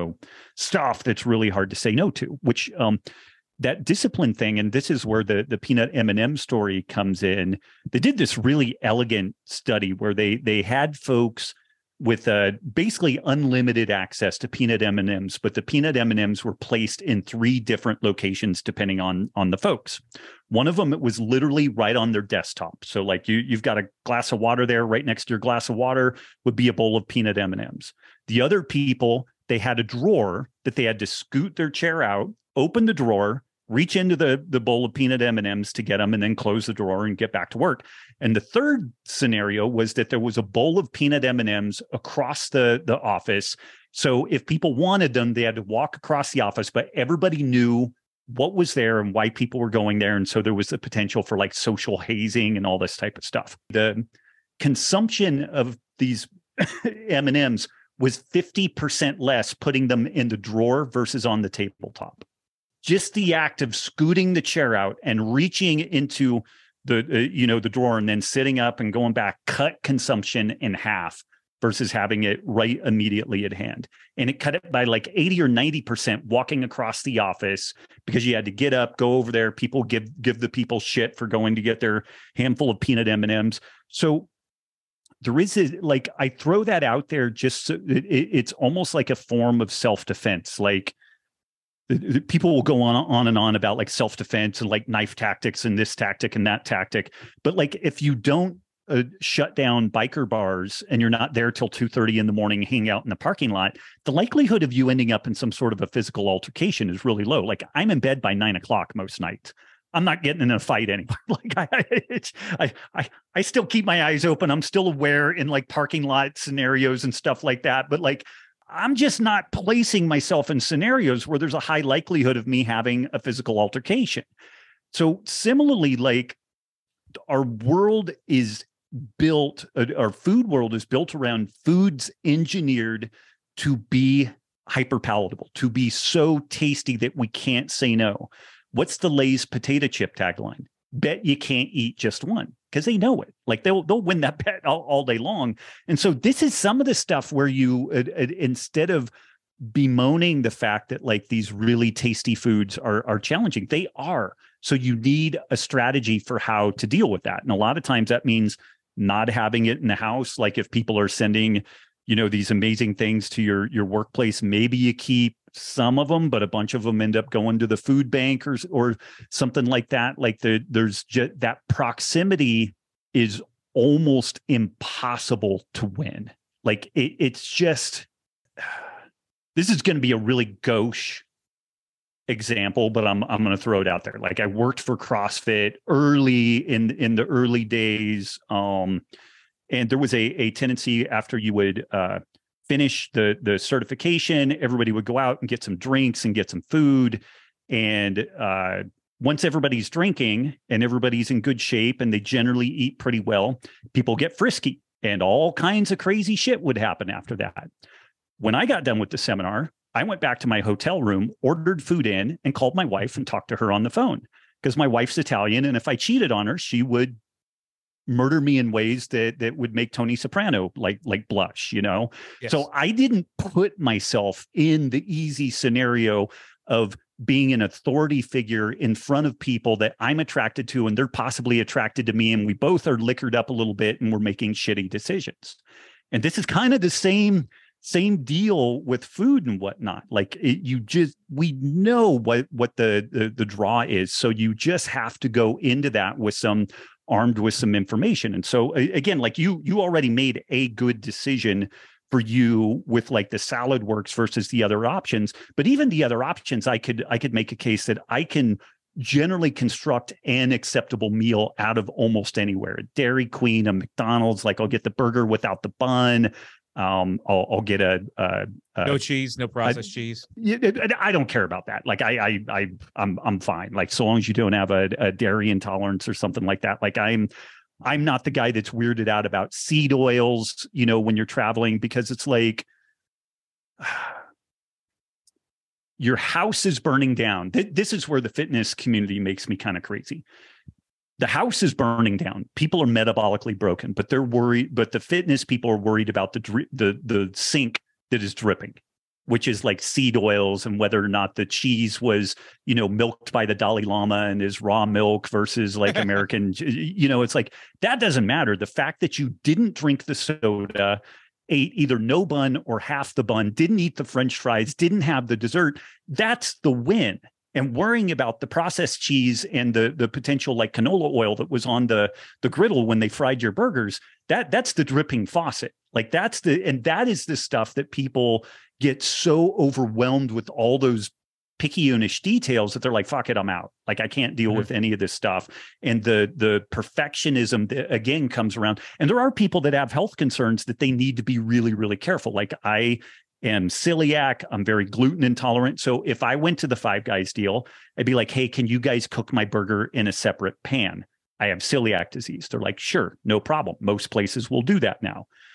stuff that's really hard to say no to, which, that discipline thing, and this is where the peanut M&M story comes in. They did this really elegant study where they had folks with basically unlimited access to peanut M&Ms, but the peanut M&Ms were placed in 3 different locations depending on the folks. One of them, it was literally right on their desktop. So like you've got a glass of water there, right next to your glass of water would be a bowl of peanut M&Ms. The other people, they had a drawer that they had to scoot their chair out, open the drawer, reach into the bowl of peanut M&Ms to get them, and then close the drawer and get back to work. And the third scenario was that there was a bowl of peanut M&Ms across the office. So if people wanted them, they had to walk across the office, but everybody knew what was there and why people were going there. And so there was the potential for like social hazing and all this type of stuff. The consumption of these M&Ms was 50% less putting them in the drawer versus on the tabletop. Just the act of scooting the chair out and reaching into the drawer and then sitting up and going back, cut consumption in half versus having it right immediately at hand. And it cut it by like 80 or 90% walking across the office, because you had to get up, go over there. People give the people shit for going to get their handful of peanut M&Ms. So there is like, I throw that out there just so it's almost like a form of self-defense. Like, people will go on and on about like self-defense and like knife tactics and this tactic and that tactic. But like, if you don't shut down biker bars and you're not there till 2:30 in the morning, hanging out in the parking lot, the likelihood of you ending up in some sort of a physical altercation is really low. Like, I'm in bed by 9 o'clock most nights. I'm not getting in a fight anymore. Like I still keep my eyes open. I'm still aware in like parking lot scenarios and stuff like that. But like, I'm just not placing myself in scenarios where there's a high likelihood of me having a physical altercation. So similarly, like, our world is built, our food world is built around foods engineered to be hyper palatable, to be so tasty that we can't say no. What's the Lay's potato chip tagline? Bet you can't eat just one, because they know it. Like, they'll win that bet all day long. And so this is some of the stuff where you, instead of bemoaning the fact that like these really tasty foods are challenging, they are. So you need a strategy for how to deal with that. And a lot of times that means not having it in the house. Like, if people are sending, these amazing things to your workplace, maybe you keep some of them, but a bunch of them end up going to the food bank or something like that. Like, there's just that proximity is almost impossible to win. Like, it's just, this is going to be a really gauche example, but I'm going to throw it out there. Like, I worked for CrossFit early in the early days. And there was a tendency, after you would finish the certification, everybody would go out and get some drinks and get some food. And once everybody's drinking and everybody's in good shape and they generally eat pretty well, people get frisky and all kinds of crazy shit would happen after that. When I got done with the seminar, I went back to my hotel room, ordered food in, and called my wife and talked to her on the phone, because my wife's Italian. And if I cheated on her, she would murder me in ways that would make Tony Soprano like blush, Yes. So I didn't put myself in the easy scenario of being an authority figure in front of people that I'm attracted to and they're possibly attracted to me, and we both are liquored up a little bit and we're making shitty decisions. And this is kind of the same deal with food and whatnot. Like, we know what the draw is. So you just have to go into that armed with some information. And so again, like, you already made a good decision for you with like the salad works versus the other options. But even the other options, I could make a case that I can generally construct an acceptable meal out of almost anywhere. A Dairy Queen, a McDonald's, like, I'll get the burger without the bun. I'll get no cheese, no processed cheese. I don't care about that. Like, I'm fine. Like, so long as you don't have a dairy intolerance or something like that. Like, I'm not the guy that's weirded out about seed oils, when you're traveling, because it's like, your house is burning down. This is where the fitness community makes me kind of crazy. The house is burning down. People are metabolically broken, but they're worried. But the fitness people are worried about the sink that is dripping, which is like seed oils, and whether or not the cheese was, milked by the Dalai Lama and is raw milk versus like American. It's like, that doesn't matter. The fact that you didn't drink the soda, ate either no bun or half the bun, didn't eat the French fries, didn't have the dessert, that's the win. And worrying about the processed cheese and the potential like canola oil that was on the griddle when they fried your burgers, that's the dripping faucet. Like, that is the stuff that people get so overwhelmed with, all those picky-ish details, that they're like, fuck it, I'm out. Like, I can't deal with any of this stuff. And the perfectionism that, again, comes around. And there are people that have health concerns that they need to be really, really careful. Like, I am celiac. I'm very gluten intolerant. So if I went to the Five Guys deal, I'd be like, hey, can you guys cook my burger in a separate pan? I have celiac disease. They're like, sure, no problem. Most places will do that now.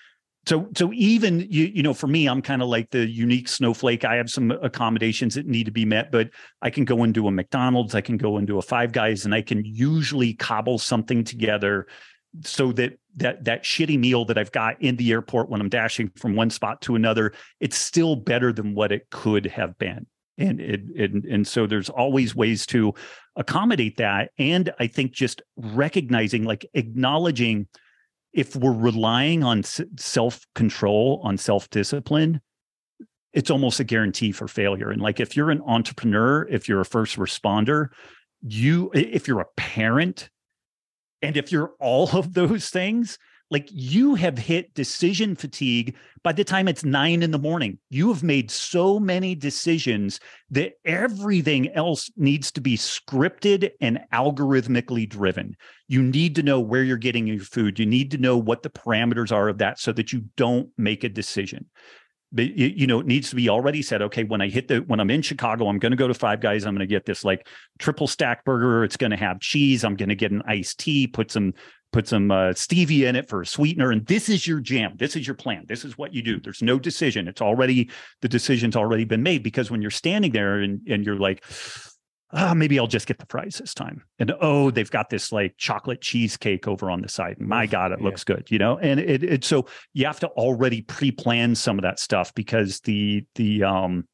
So even for me, I'm kind of like the unique snowflake. I have some accommodations that need to be met, but I can go into a McDonald's, I can go into a Five Guys, and I can usually cobble something together so that shitty meal that I've got in the airport when I'm dashing from one spot to another, it's still better than what it could have been. And so there's always ways to accommodate that. And I think just recognizing, like acknowledging, if we're relying on self-control, on self-discipline, it's almost a guarantee for failure. And like, if you're an entrepreneur, if you're a first responder, if you're a parent, and if you're all of those things, like, you have hit decision fatigue by the time it's 9 a.m. You have made so many decisions that everything else needs to be scripted and algorithmically driven. You need to know where you're getting your food. You need to know what the parameters are of that so that you don't make a decision. But it needs to be already said, okay, when I'm in Chicago, I'm going to go to Five Guys. I'm going to get this like triple stack burger. It's going to have cheese. I'm going to get an iced tea, put some stevia in it for a sweetener. And this is your jam. This is your plan. This is what you do. There's no decision. The decision's already been made, because when you're standing there and you're like, maybe I'll just get the fries this time. And they've got this like chocolate cheesecake over on the side. My God, it looks good, And it so you have to already pre-plan some of that stuff, because if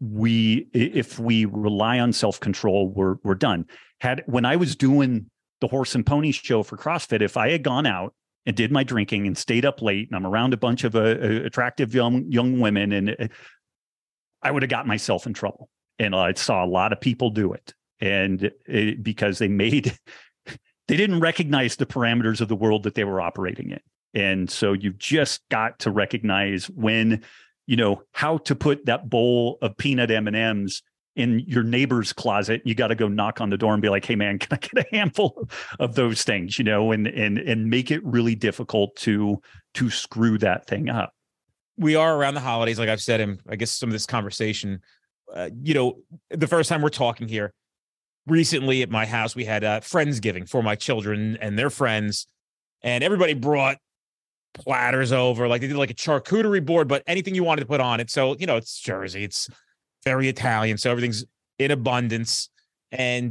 we rely on self-control, we're done. When I was doing the horse and pony show for CrossFit, if I had gone out and did my drinking and stayed up late, and I'm around a bunch of attractive young women, and I would have got myself in trouble. And I saw a lot of people do it, because they didn't recognize the parameters of the world that they were operating in. And so you've just got to recognize when, how to put that bowl of peanut M&Ms in your neighbor's closet. You got to go knock on the door and be like, hey man, can I get a handful of those things, and make it really difficult to screw that thing up. We are around the holidays, like I've said, and I guess some of this conversation, the first time we're talking here, recently at my house, we had Friendsgiving for my children and their friends, and everybody brought platters over. Like, they did like a charcuterie board, but anything you wanted to put on it. So, it's Jersey, it's very Italian, so everything's in abundance. And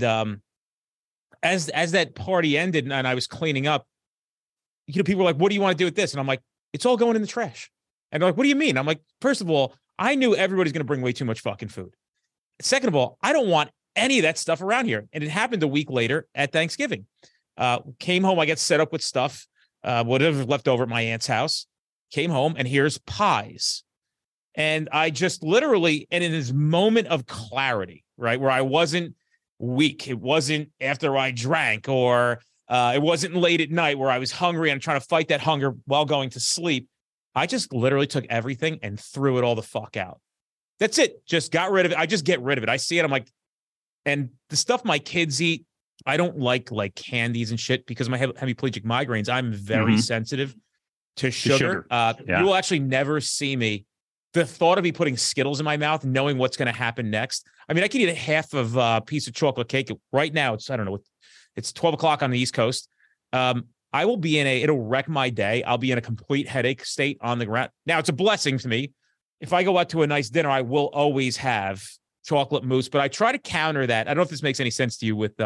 as that party ended and I was cleaning up, people were like, what do you want to do with this? And I'm like, it's all going in the trash. And they're like, what do you mean? I'm like, first of all, I knew everybody's going to bring way too much fucking food. Second of all, I don't want any of that stuff around here. And it happened a week later at Thanksgiving. Came home, I got set up with stuff, whatever left over at my aunt's house. Came home, and here's pies. And I just literally, and in this moment of clarity, right, where I wasn't weak, it wasn't after I drank, or it wasn't late at night where I was hungry and trying to fight that hunger while going to sleep. I just literally took everything and threw it all the fuck out. That's it. Just got rid of it. I just get rid of it. I see it. I'm like, and the stuff my kids eat, I don't like candies and shit, because of my hemiplegic migraines, I'm very sensitive to sugar. You will actually never see me. The thought of me putting Skittles in my mouth, knowing what's going to happen next. I mean, I can eat a half of a piece of chocolate cake right now. It's, I don't know, it's 12 o'clock on the East Coast. I will be it'll wreck my day. I'll be in a complete headache state on the ground. Now, it's a blessing to me. If I go out to a nice dinner, I will always have chocolate mousse, but I try to counter that. I don't know if this makes any sense to you with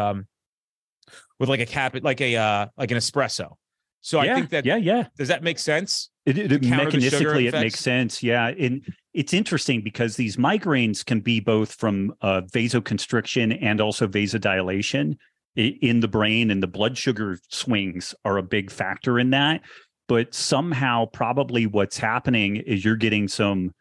like an espresso. So I think that, does that make sense? Mechanistically, it makes sense. Yeah. And it's interesting because these migraines can be both from vasoconstriction and also vasodilation in the brain, and the blood sugar swings are a big factor in that. But somehow probably what's happening is you're getting some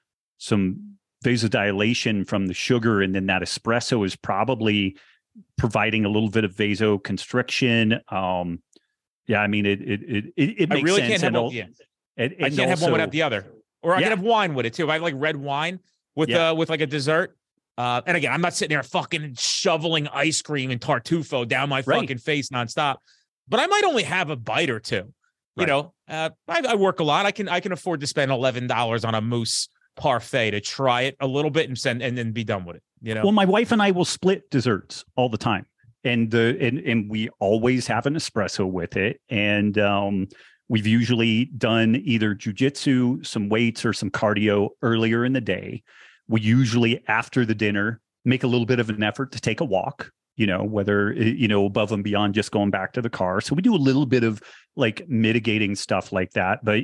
vasodilation from the sugar, and then that espresso is probably providing a little bit of vasoconstriction. Yeah, I mean, it makes really sense. Can't have I can't have one without the other. Or I can have wine with it too. If I have like red wine with like a dessert. And again, I'm not sitting there fucking shoveling ice cream and tartufo down my fucking face nonstop. But I might only have a bite or two. You know, I work a lot. I can afford to spend $11 on a mousse parfait to try it a little bit and then be done with it. You know. Well, my wife and I will split desserts all the time. And we always have an espresso with it. And We've usually done either jujitsu, some weights, or some cardio earlier in the day. We usually, after the dinner, make a little bit of an effort to take a walk, whether, above and beyond just going back to the car. So we do a little bit of like mitigating stuff like that. But,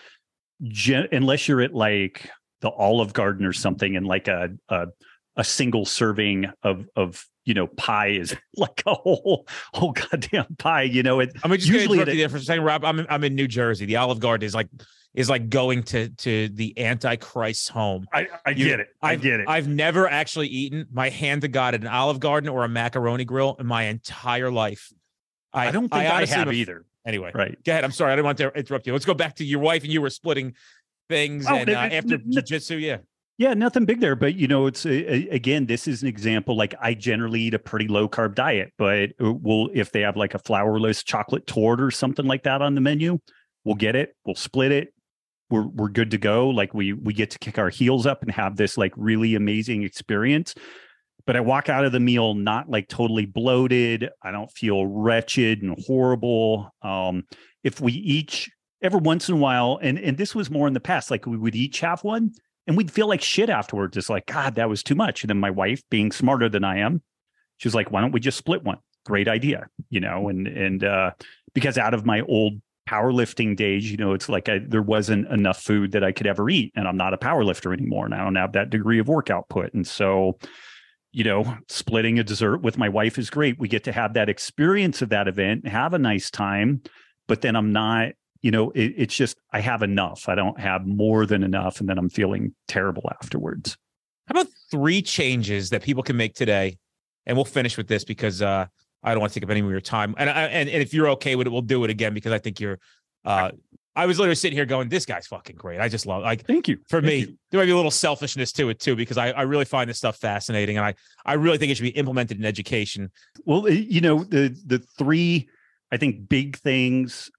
unless you're at like the Olive Garden or something and like a single serving of pie is like a whole goddamn pie. I'm just usually interrupt you there for a second, Rob. I'm in New Jersey. The Olive Garden is like going to the Antichrist's home. I get it. I get it. I've never actually eaten, my hand to God, at an Olive Garden or a macaroni grill in my entire life. I don't think I have either. Anyway, right. Go ahead. I'm sorry. I didn't want to interrupt you. Let's go back to your wife, and you were splitting things after jiu-jitsu. Yeah. Yeah, nothing big there, but it's again, this is an example. Like I generally eat a pretty low carb diet, but if they have like a flourless chocolate torte or something like that on the menu, we'll get it, we'll split it, we're good to go. Like we get to kick our heels up and have this like really amazing experience. But I walk out of the meal not like totally bloated. I don't feel wretched and horrible. If we each every once in a while, and this was more in the past, like we would each have one. And we'd feel like shit afterwards. It's like, God, that was too much. And then my wife, being smarter than I am, she was like, why don't we just split one? Great idea, and because out of my old powerlifting days, it's like there wasn't enough food that I could ever eat. And I'm not a powerlifter anymore. And I don't have that degree of work output. And so, splitting a dessert with my wife is great. We get to have that experience of that event, have a nice time, but then I'm not, it's just, I have enough. I don't have more than enough. And then I'm feeling terrible afterwards. How about 3 changes that people can make today? And we'll finish with this because I don't want to take up any more of your time. And if you're okay with it, we'll do it again because I think you're, I was literally sitting here going, this guy's fucking great. I just love, like, thank you. For me, there might be a little selfishness to it too, because I really find this stuff fascinating. And I really think it should be implemented in education. Well, the 3, I think, big things,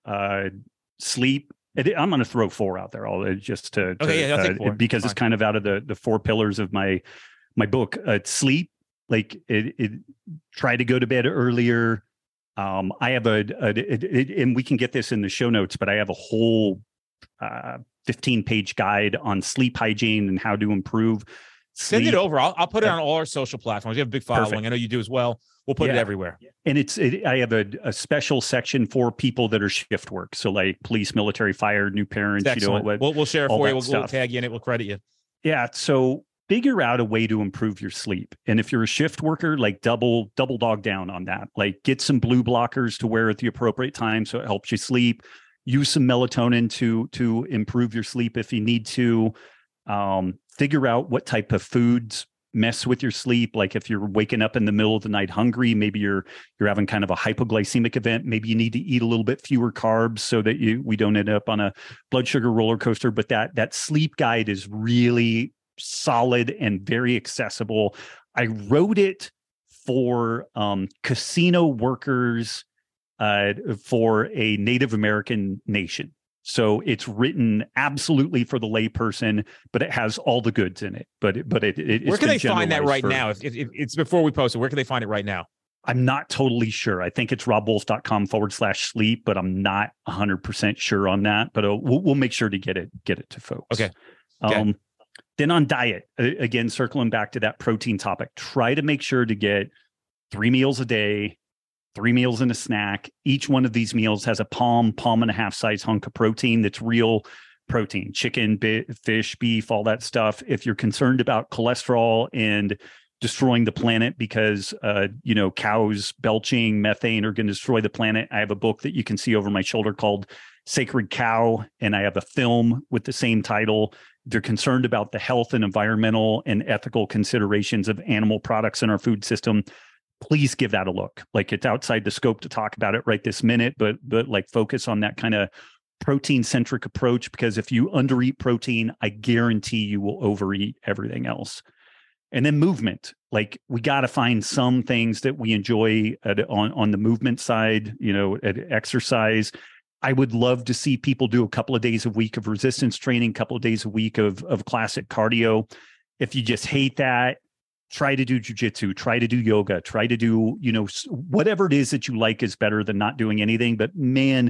sleep. I'm going to throw 4 out there. I'll just to I'll take 4. Because it's kind of out of the 4 pillars of my book. Sleep, like it try to go to bed earlier. I have and we can get this in the show notes, but I have a whole 15-page guide on sleep hygiene and how to improve sleep. Send it over. I'll put it on all our social platforms. You have a big following. Perfect. I know you do as well. We'll put it everywhere. And I have a special section for people that are shift work. So like police, military, fire, new parents, we'll share it for you. We'll tag you in it. We'll credit you. Yeah. So figure out a way to improve your sleep. And if you're a shift worker, like double dog down on that. Like get some blue blockers to wear at the appropriate time so it helps you sleep. Use some melatonin to improve your sleep if you need to. Figure out what type of foods mess with your sleep. Like if you're waking up in the middle of the night hungry, maybe you're having kind of a hypoglycemic event. Maybe you need to eat a little bit fewer carbs so that we don't end up on a blood sugar roller coaster. But that sleep guide is really solid and very accessible. I wrote it for casino workers for a Native American nation. So it's written absolutely for the layperson, but it has all the goods in it. But where can they find that right now? If it's before we post it, where can they find it right now? I'm not totally sure. I think it's robwolf.com/sleep, but I'm not 100% sure on that. But we'll make sure to get it to folks. Okay. Then on diet, again, circling back to that protein topic, try to make sure to get 3 meals a day, 3 meals and a snack. Each one of these meals has a palm and a half size hunk of protein that's real protein, chicken, fish, beef, all that stuff. If you're concerned about cholesterol and destroying the planet because, cows belching methane are going to destroy the planet, I have a book that you can see over my shoulder called Sacred Cow, and I have a film with the same title. If you're concerned about the health and environmental and ethical considerations of animal products in our food system, please give that a look. Like it's outside the scope to talk about it right this minute, but like focus on that kind of protein centric approach, because if you undereat protein, I guarantee you will overeat everything else. And then movement, like we got to find some things that we enjoy on the movement side, at exercise. I would love to see people do a couple of days a week of resistance training, couple of days a week of classic cardio. If you just hate that, try to do jujitsu, try to do yoga, try to do, whatever it is that you like is better than not doing anything. But man,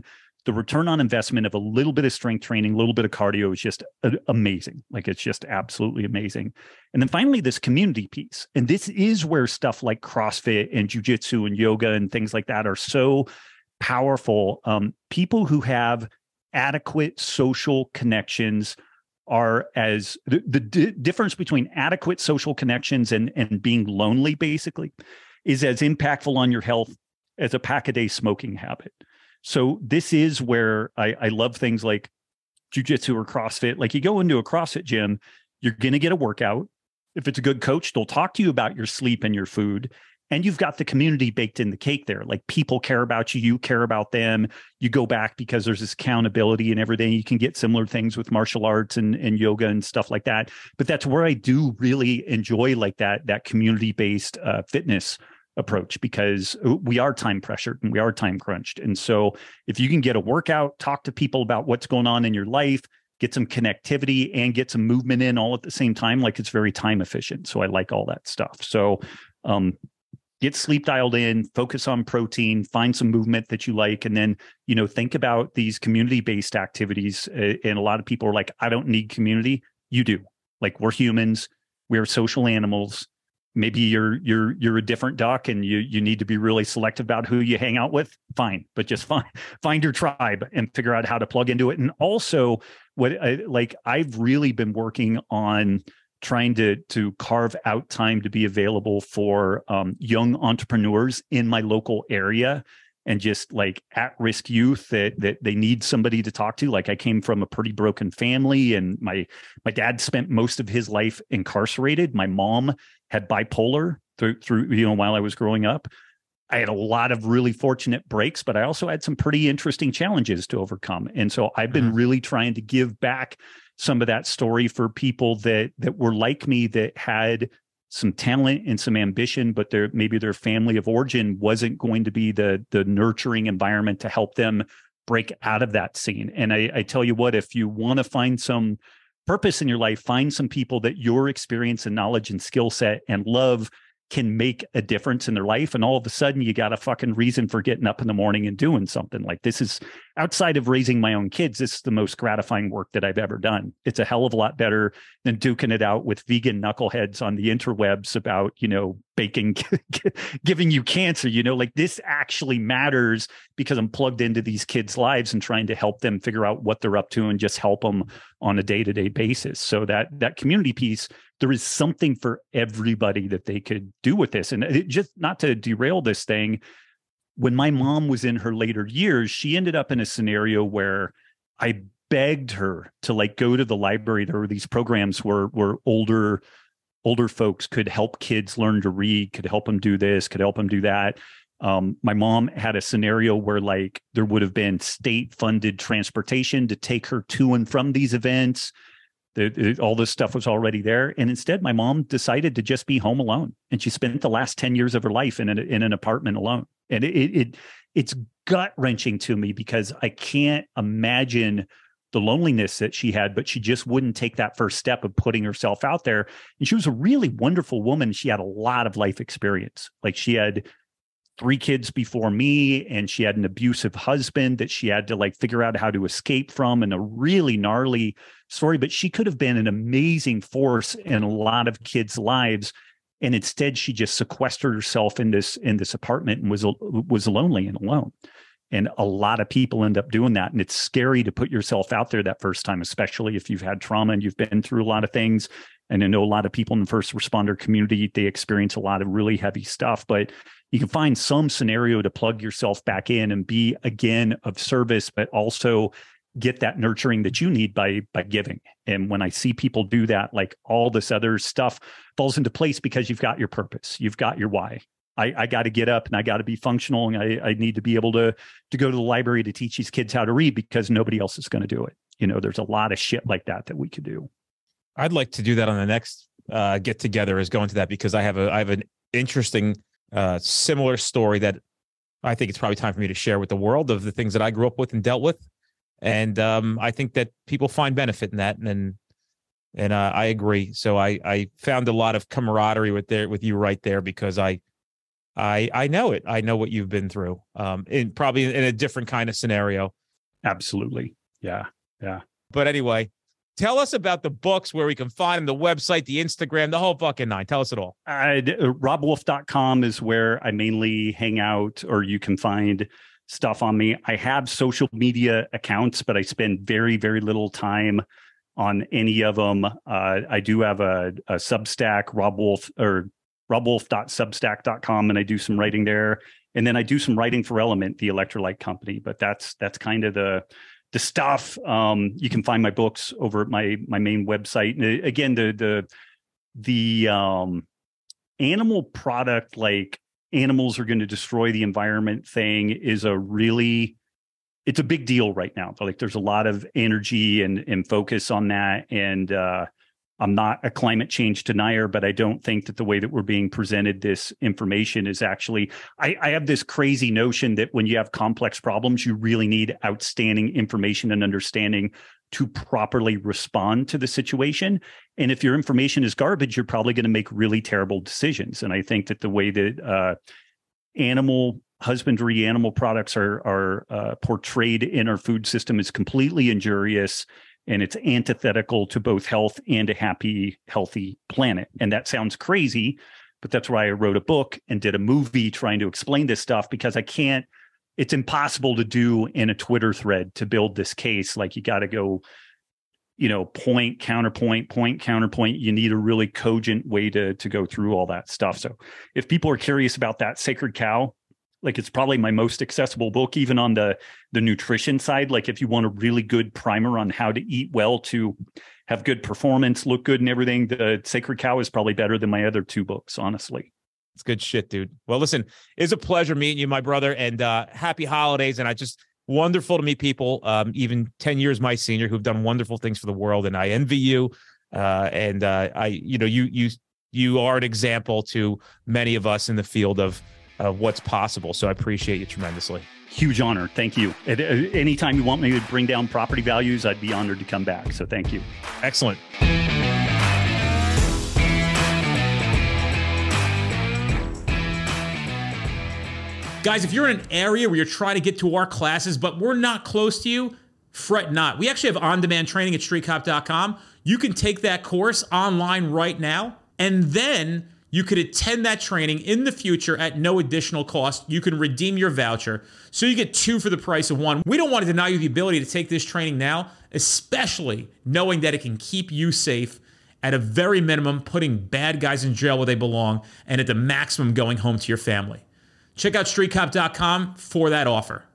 the return on investment of a little bit of strength training, a little bit of cardio is just amazing. Like it's just absolutely amazing. And then finally, this community piece. And this is where stuff like CrossFit and jujitsu and yoga and things like that are so powerful. People who have adequate social connections are as the difference between adequate social connections and being lonely basically is as impactful on your health as a pack-a-day smoking habit. So this is where I love things like jujitsu or CrossFit. Like you go into a CrossFit gym, you're going to get a workout. If it's a good coach, they'll talk to you about your sleep and your food. And you've got the community baked in the cake there. Like people care about you, you care about them. You go back because there's this accountability and everything. You can get similar things with martial arts and yoga and stuff like that. But that's where I do really enjoy like that community-based fitness approach, because we are time pressured and we are time crunched. And so if you can get a workout, talk to people about what's going on in your life, get some connectivity and get some movement in all at the same time, like it's very time efficient. So I like all that stuff. So get sleep dialed in, focus on protein, find some movement that you like, and then, think about these community-based activities. And a lot of people are like, I don't need community. You do. Like we're humans, we're social animals. Maybe you're a different duck and you need to be really selective about who you hang out with. Fine, but just find your tribe and figure out how to plug into it. And also, I've really been working on trying to carve out time to be available for young entrepreneurs in my local area, and just like at-risk youth that they need somebody to talk to. Like I came from a pretty broken family, and my dad spent most of his life incarcerated. My mom had bipolar through while I was growing up. I had a lot of really fortunate breaks, but I also had some pretty interesting challenges to overcome. And so I've been really trying to give back some of that story for people that were like me, that had some talent and some ambition, but maybe their family of origin wasn't going to be the nurturing environment to help them break out of that scene. And I tell you what, if you want to find some purpose in your life, find some people that your experience and knowledge and skill set and love can make a difference in their life. And all of a sudden you got a fucking reason for getting up in the morning and doing something. Like this is, outside of raising my own kids, this is the most gratifying work that I've ever done. It's a hell of a lot better than duking it out with vegan knuckleheads on the interwebs about, baking, giving you cancer, like this actually matters because I'm plugged into these kids' lives and trying to help them figure out what they're up to and just help them on a day-to-day basis. So that community piece, there is something for everybody that they could do with this. And it just, not to derail this thing, when my mom was in her later years, she ended up in a scenario where I begged her to go to the library. There were these programs where older folks could help kids learn to read, could help them do this, could help them do that. My mom had a scenario where there would have been state funded transportation to take her to and from these events. All this stuff was already there. And instead, my mom decided to just be home alone. And she spent the last 10 years of her life in an apartment alone. And it's gut wrenching to me because I can't imagine the loneliness that she had, but she just wouldn't take that first step of putting herself out there. And she was a really wonderful woman. She had a lot of life experience. Like she had 3 kids before me, and she had an abusive husband that she had to figure out how to escape from, and a really gnarly story. But she could have been an amazing force in a lot of kids' lives. And instead, she just sequestered herself in this apartment and was lonely and alone. And a lot of people end up doing that. And it's scary to put yourself out there that first time, especially if you've had trauma and you've been through a lot of things. And I know a lot of people in the first responder community, they experience a lot of really heavy stuff, but you can find some scenario to plug yourself back in and be again of service, but also get that nurturing that you need by giving. And when I see people do that, all this other stuff falls into place because you've got your purpose, you've got your why. I got to get up and I got to be functional, and I need to be able to go to the library to teach these kids how to read because nobody else is going to do it. There's a lot of shit like that we could do. I'd like to do that on the next get together, is go into that, because I have an interesting similar story that I think it's probably time for me to share with the world, of the things that I grew up with and dealt with. And I think that people find benefit in that. And I agree. So I found a lot of camaraderie with you right there, because I know it. I know what you've been through, probably in a different kind of scenario. Absolutely. Yeah. Yeah. But anyway, tell us about the books, where we can find them, the website, the Instagram, the whole fucking nine. Tell us it all. RobWolf.com is where I mainly hang out, or you can find stuff on me. I have social media accounts, but I spend very, very little time on any of them. I do have a Substack, RobWolf, or robwolf.substack.com, and I do some writing there. And then I do some writing for Element, the electrolyte company. But that's kind of the stuff. You can find my books over at my main website. And again, the animal product, like animals are going to destroy the environment thing, is it's a big deal right now. Like there's a lot of energy and focus on that. And I'm not a climate change denier, but I don't think that the way that we're being presented this information is actually, I have this crazy notion that when you have complex problems, you really need outstanding information and understanding to properly respond to the situation. And if your information is garbage, you're probably going to make really terrible decisions. And I think that the way that animal husbandry, animal products are portrayed in our food system is completely injurious. And it's antithetical to both health and a happy, healthy planet. And that sounds crazy, but that's why I wrote a book and did a movie trying to explain this stuff, because it's impossible to do in a Twitter thread to build this case. Like you got to go, point, counterpoint, point, counterpoint. You need a really cogent way to go through all that stuff. So if people are curious about that, Sacred Cow, like it's probably my most accessible book, even on the nutrition side. Like if you want a really good primer on how to eat well to have good performance, look good and everything, the Sacred Cow is probably better than my other two books, honestly. It's good shit, dude. Well, listen, it's a pleasure meeting you, my brother, and happy holidays. And wonderful to meet people, even 10 years my senior, who've done wonderful things for the world. And I envy you. You are an example to many of us in the field of what's possible. So I appreciate you tremendously. Huge honor. Thank you. Anytime you want me to bring down property values, I'd be honored to come back. So thank you. Excellent. Guys, if you're in an area where you're trying to get to our classes, but we're not close to you, fret not. We actually have on-demand training at streetcop.com. You can take that course online right now, and then you could attend that training in the future at no additional cost. You can redeem your voucher, so you get two for the price of one. We don't want to deny you the ability to take this training now, especially knowing that it can keep you safe, at a very minimum, putting bad guys in jail where they belong, and at the maximum, going home to your family. Check out streetcop.com for that offer.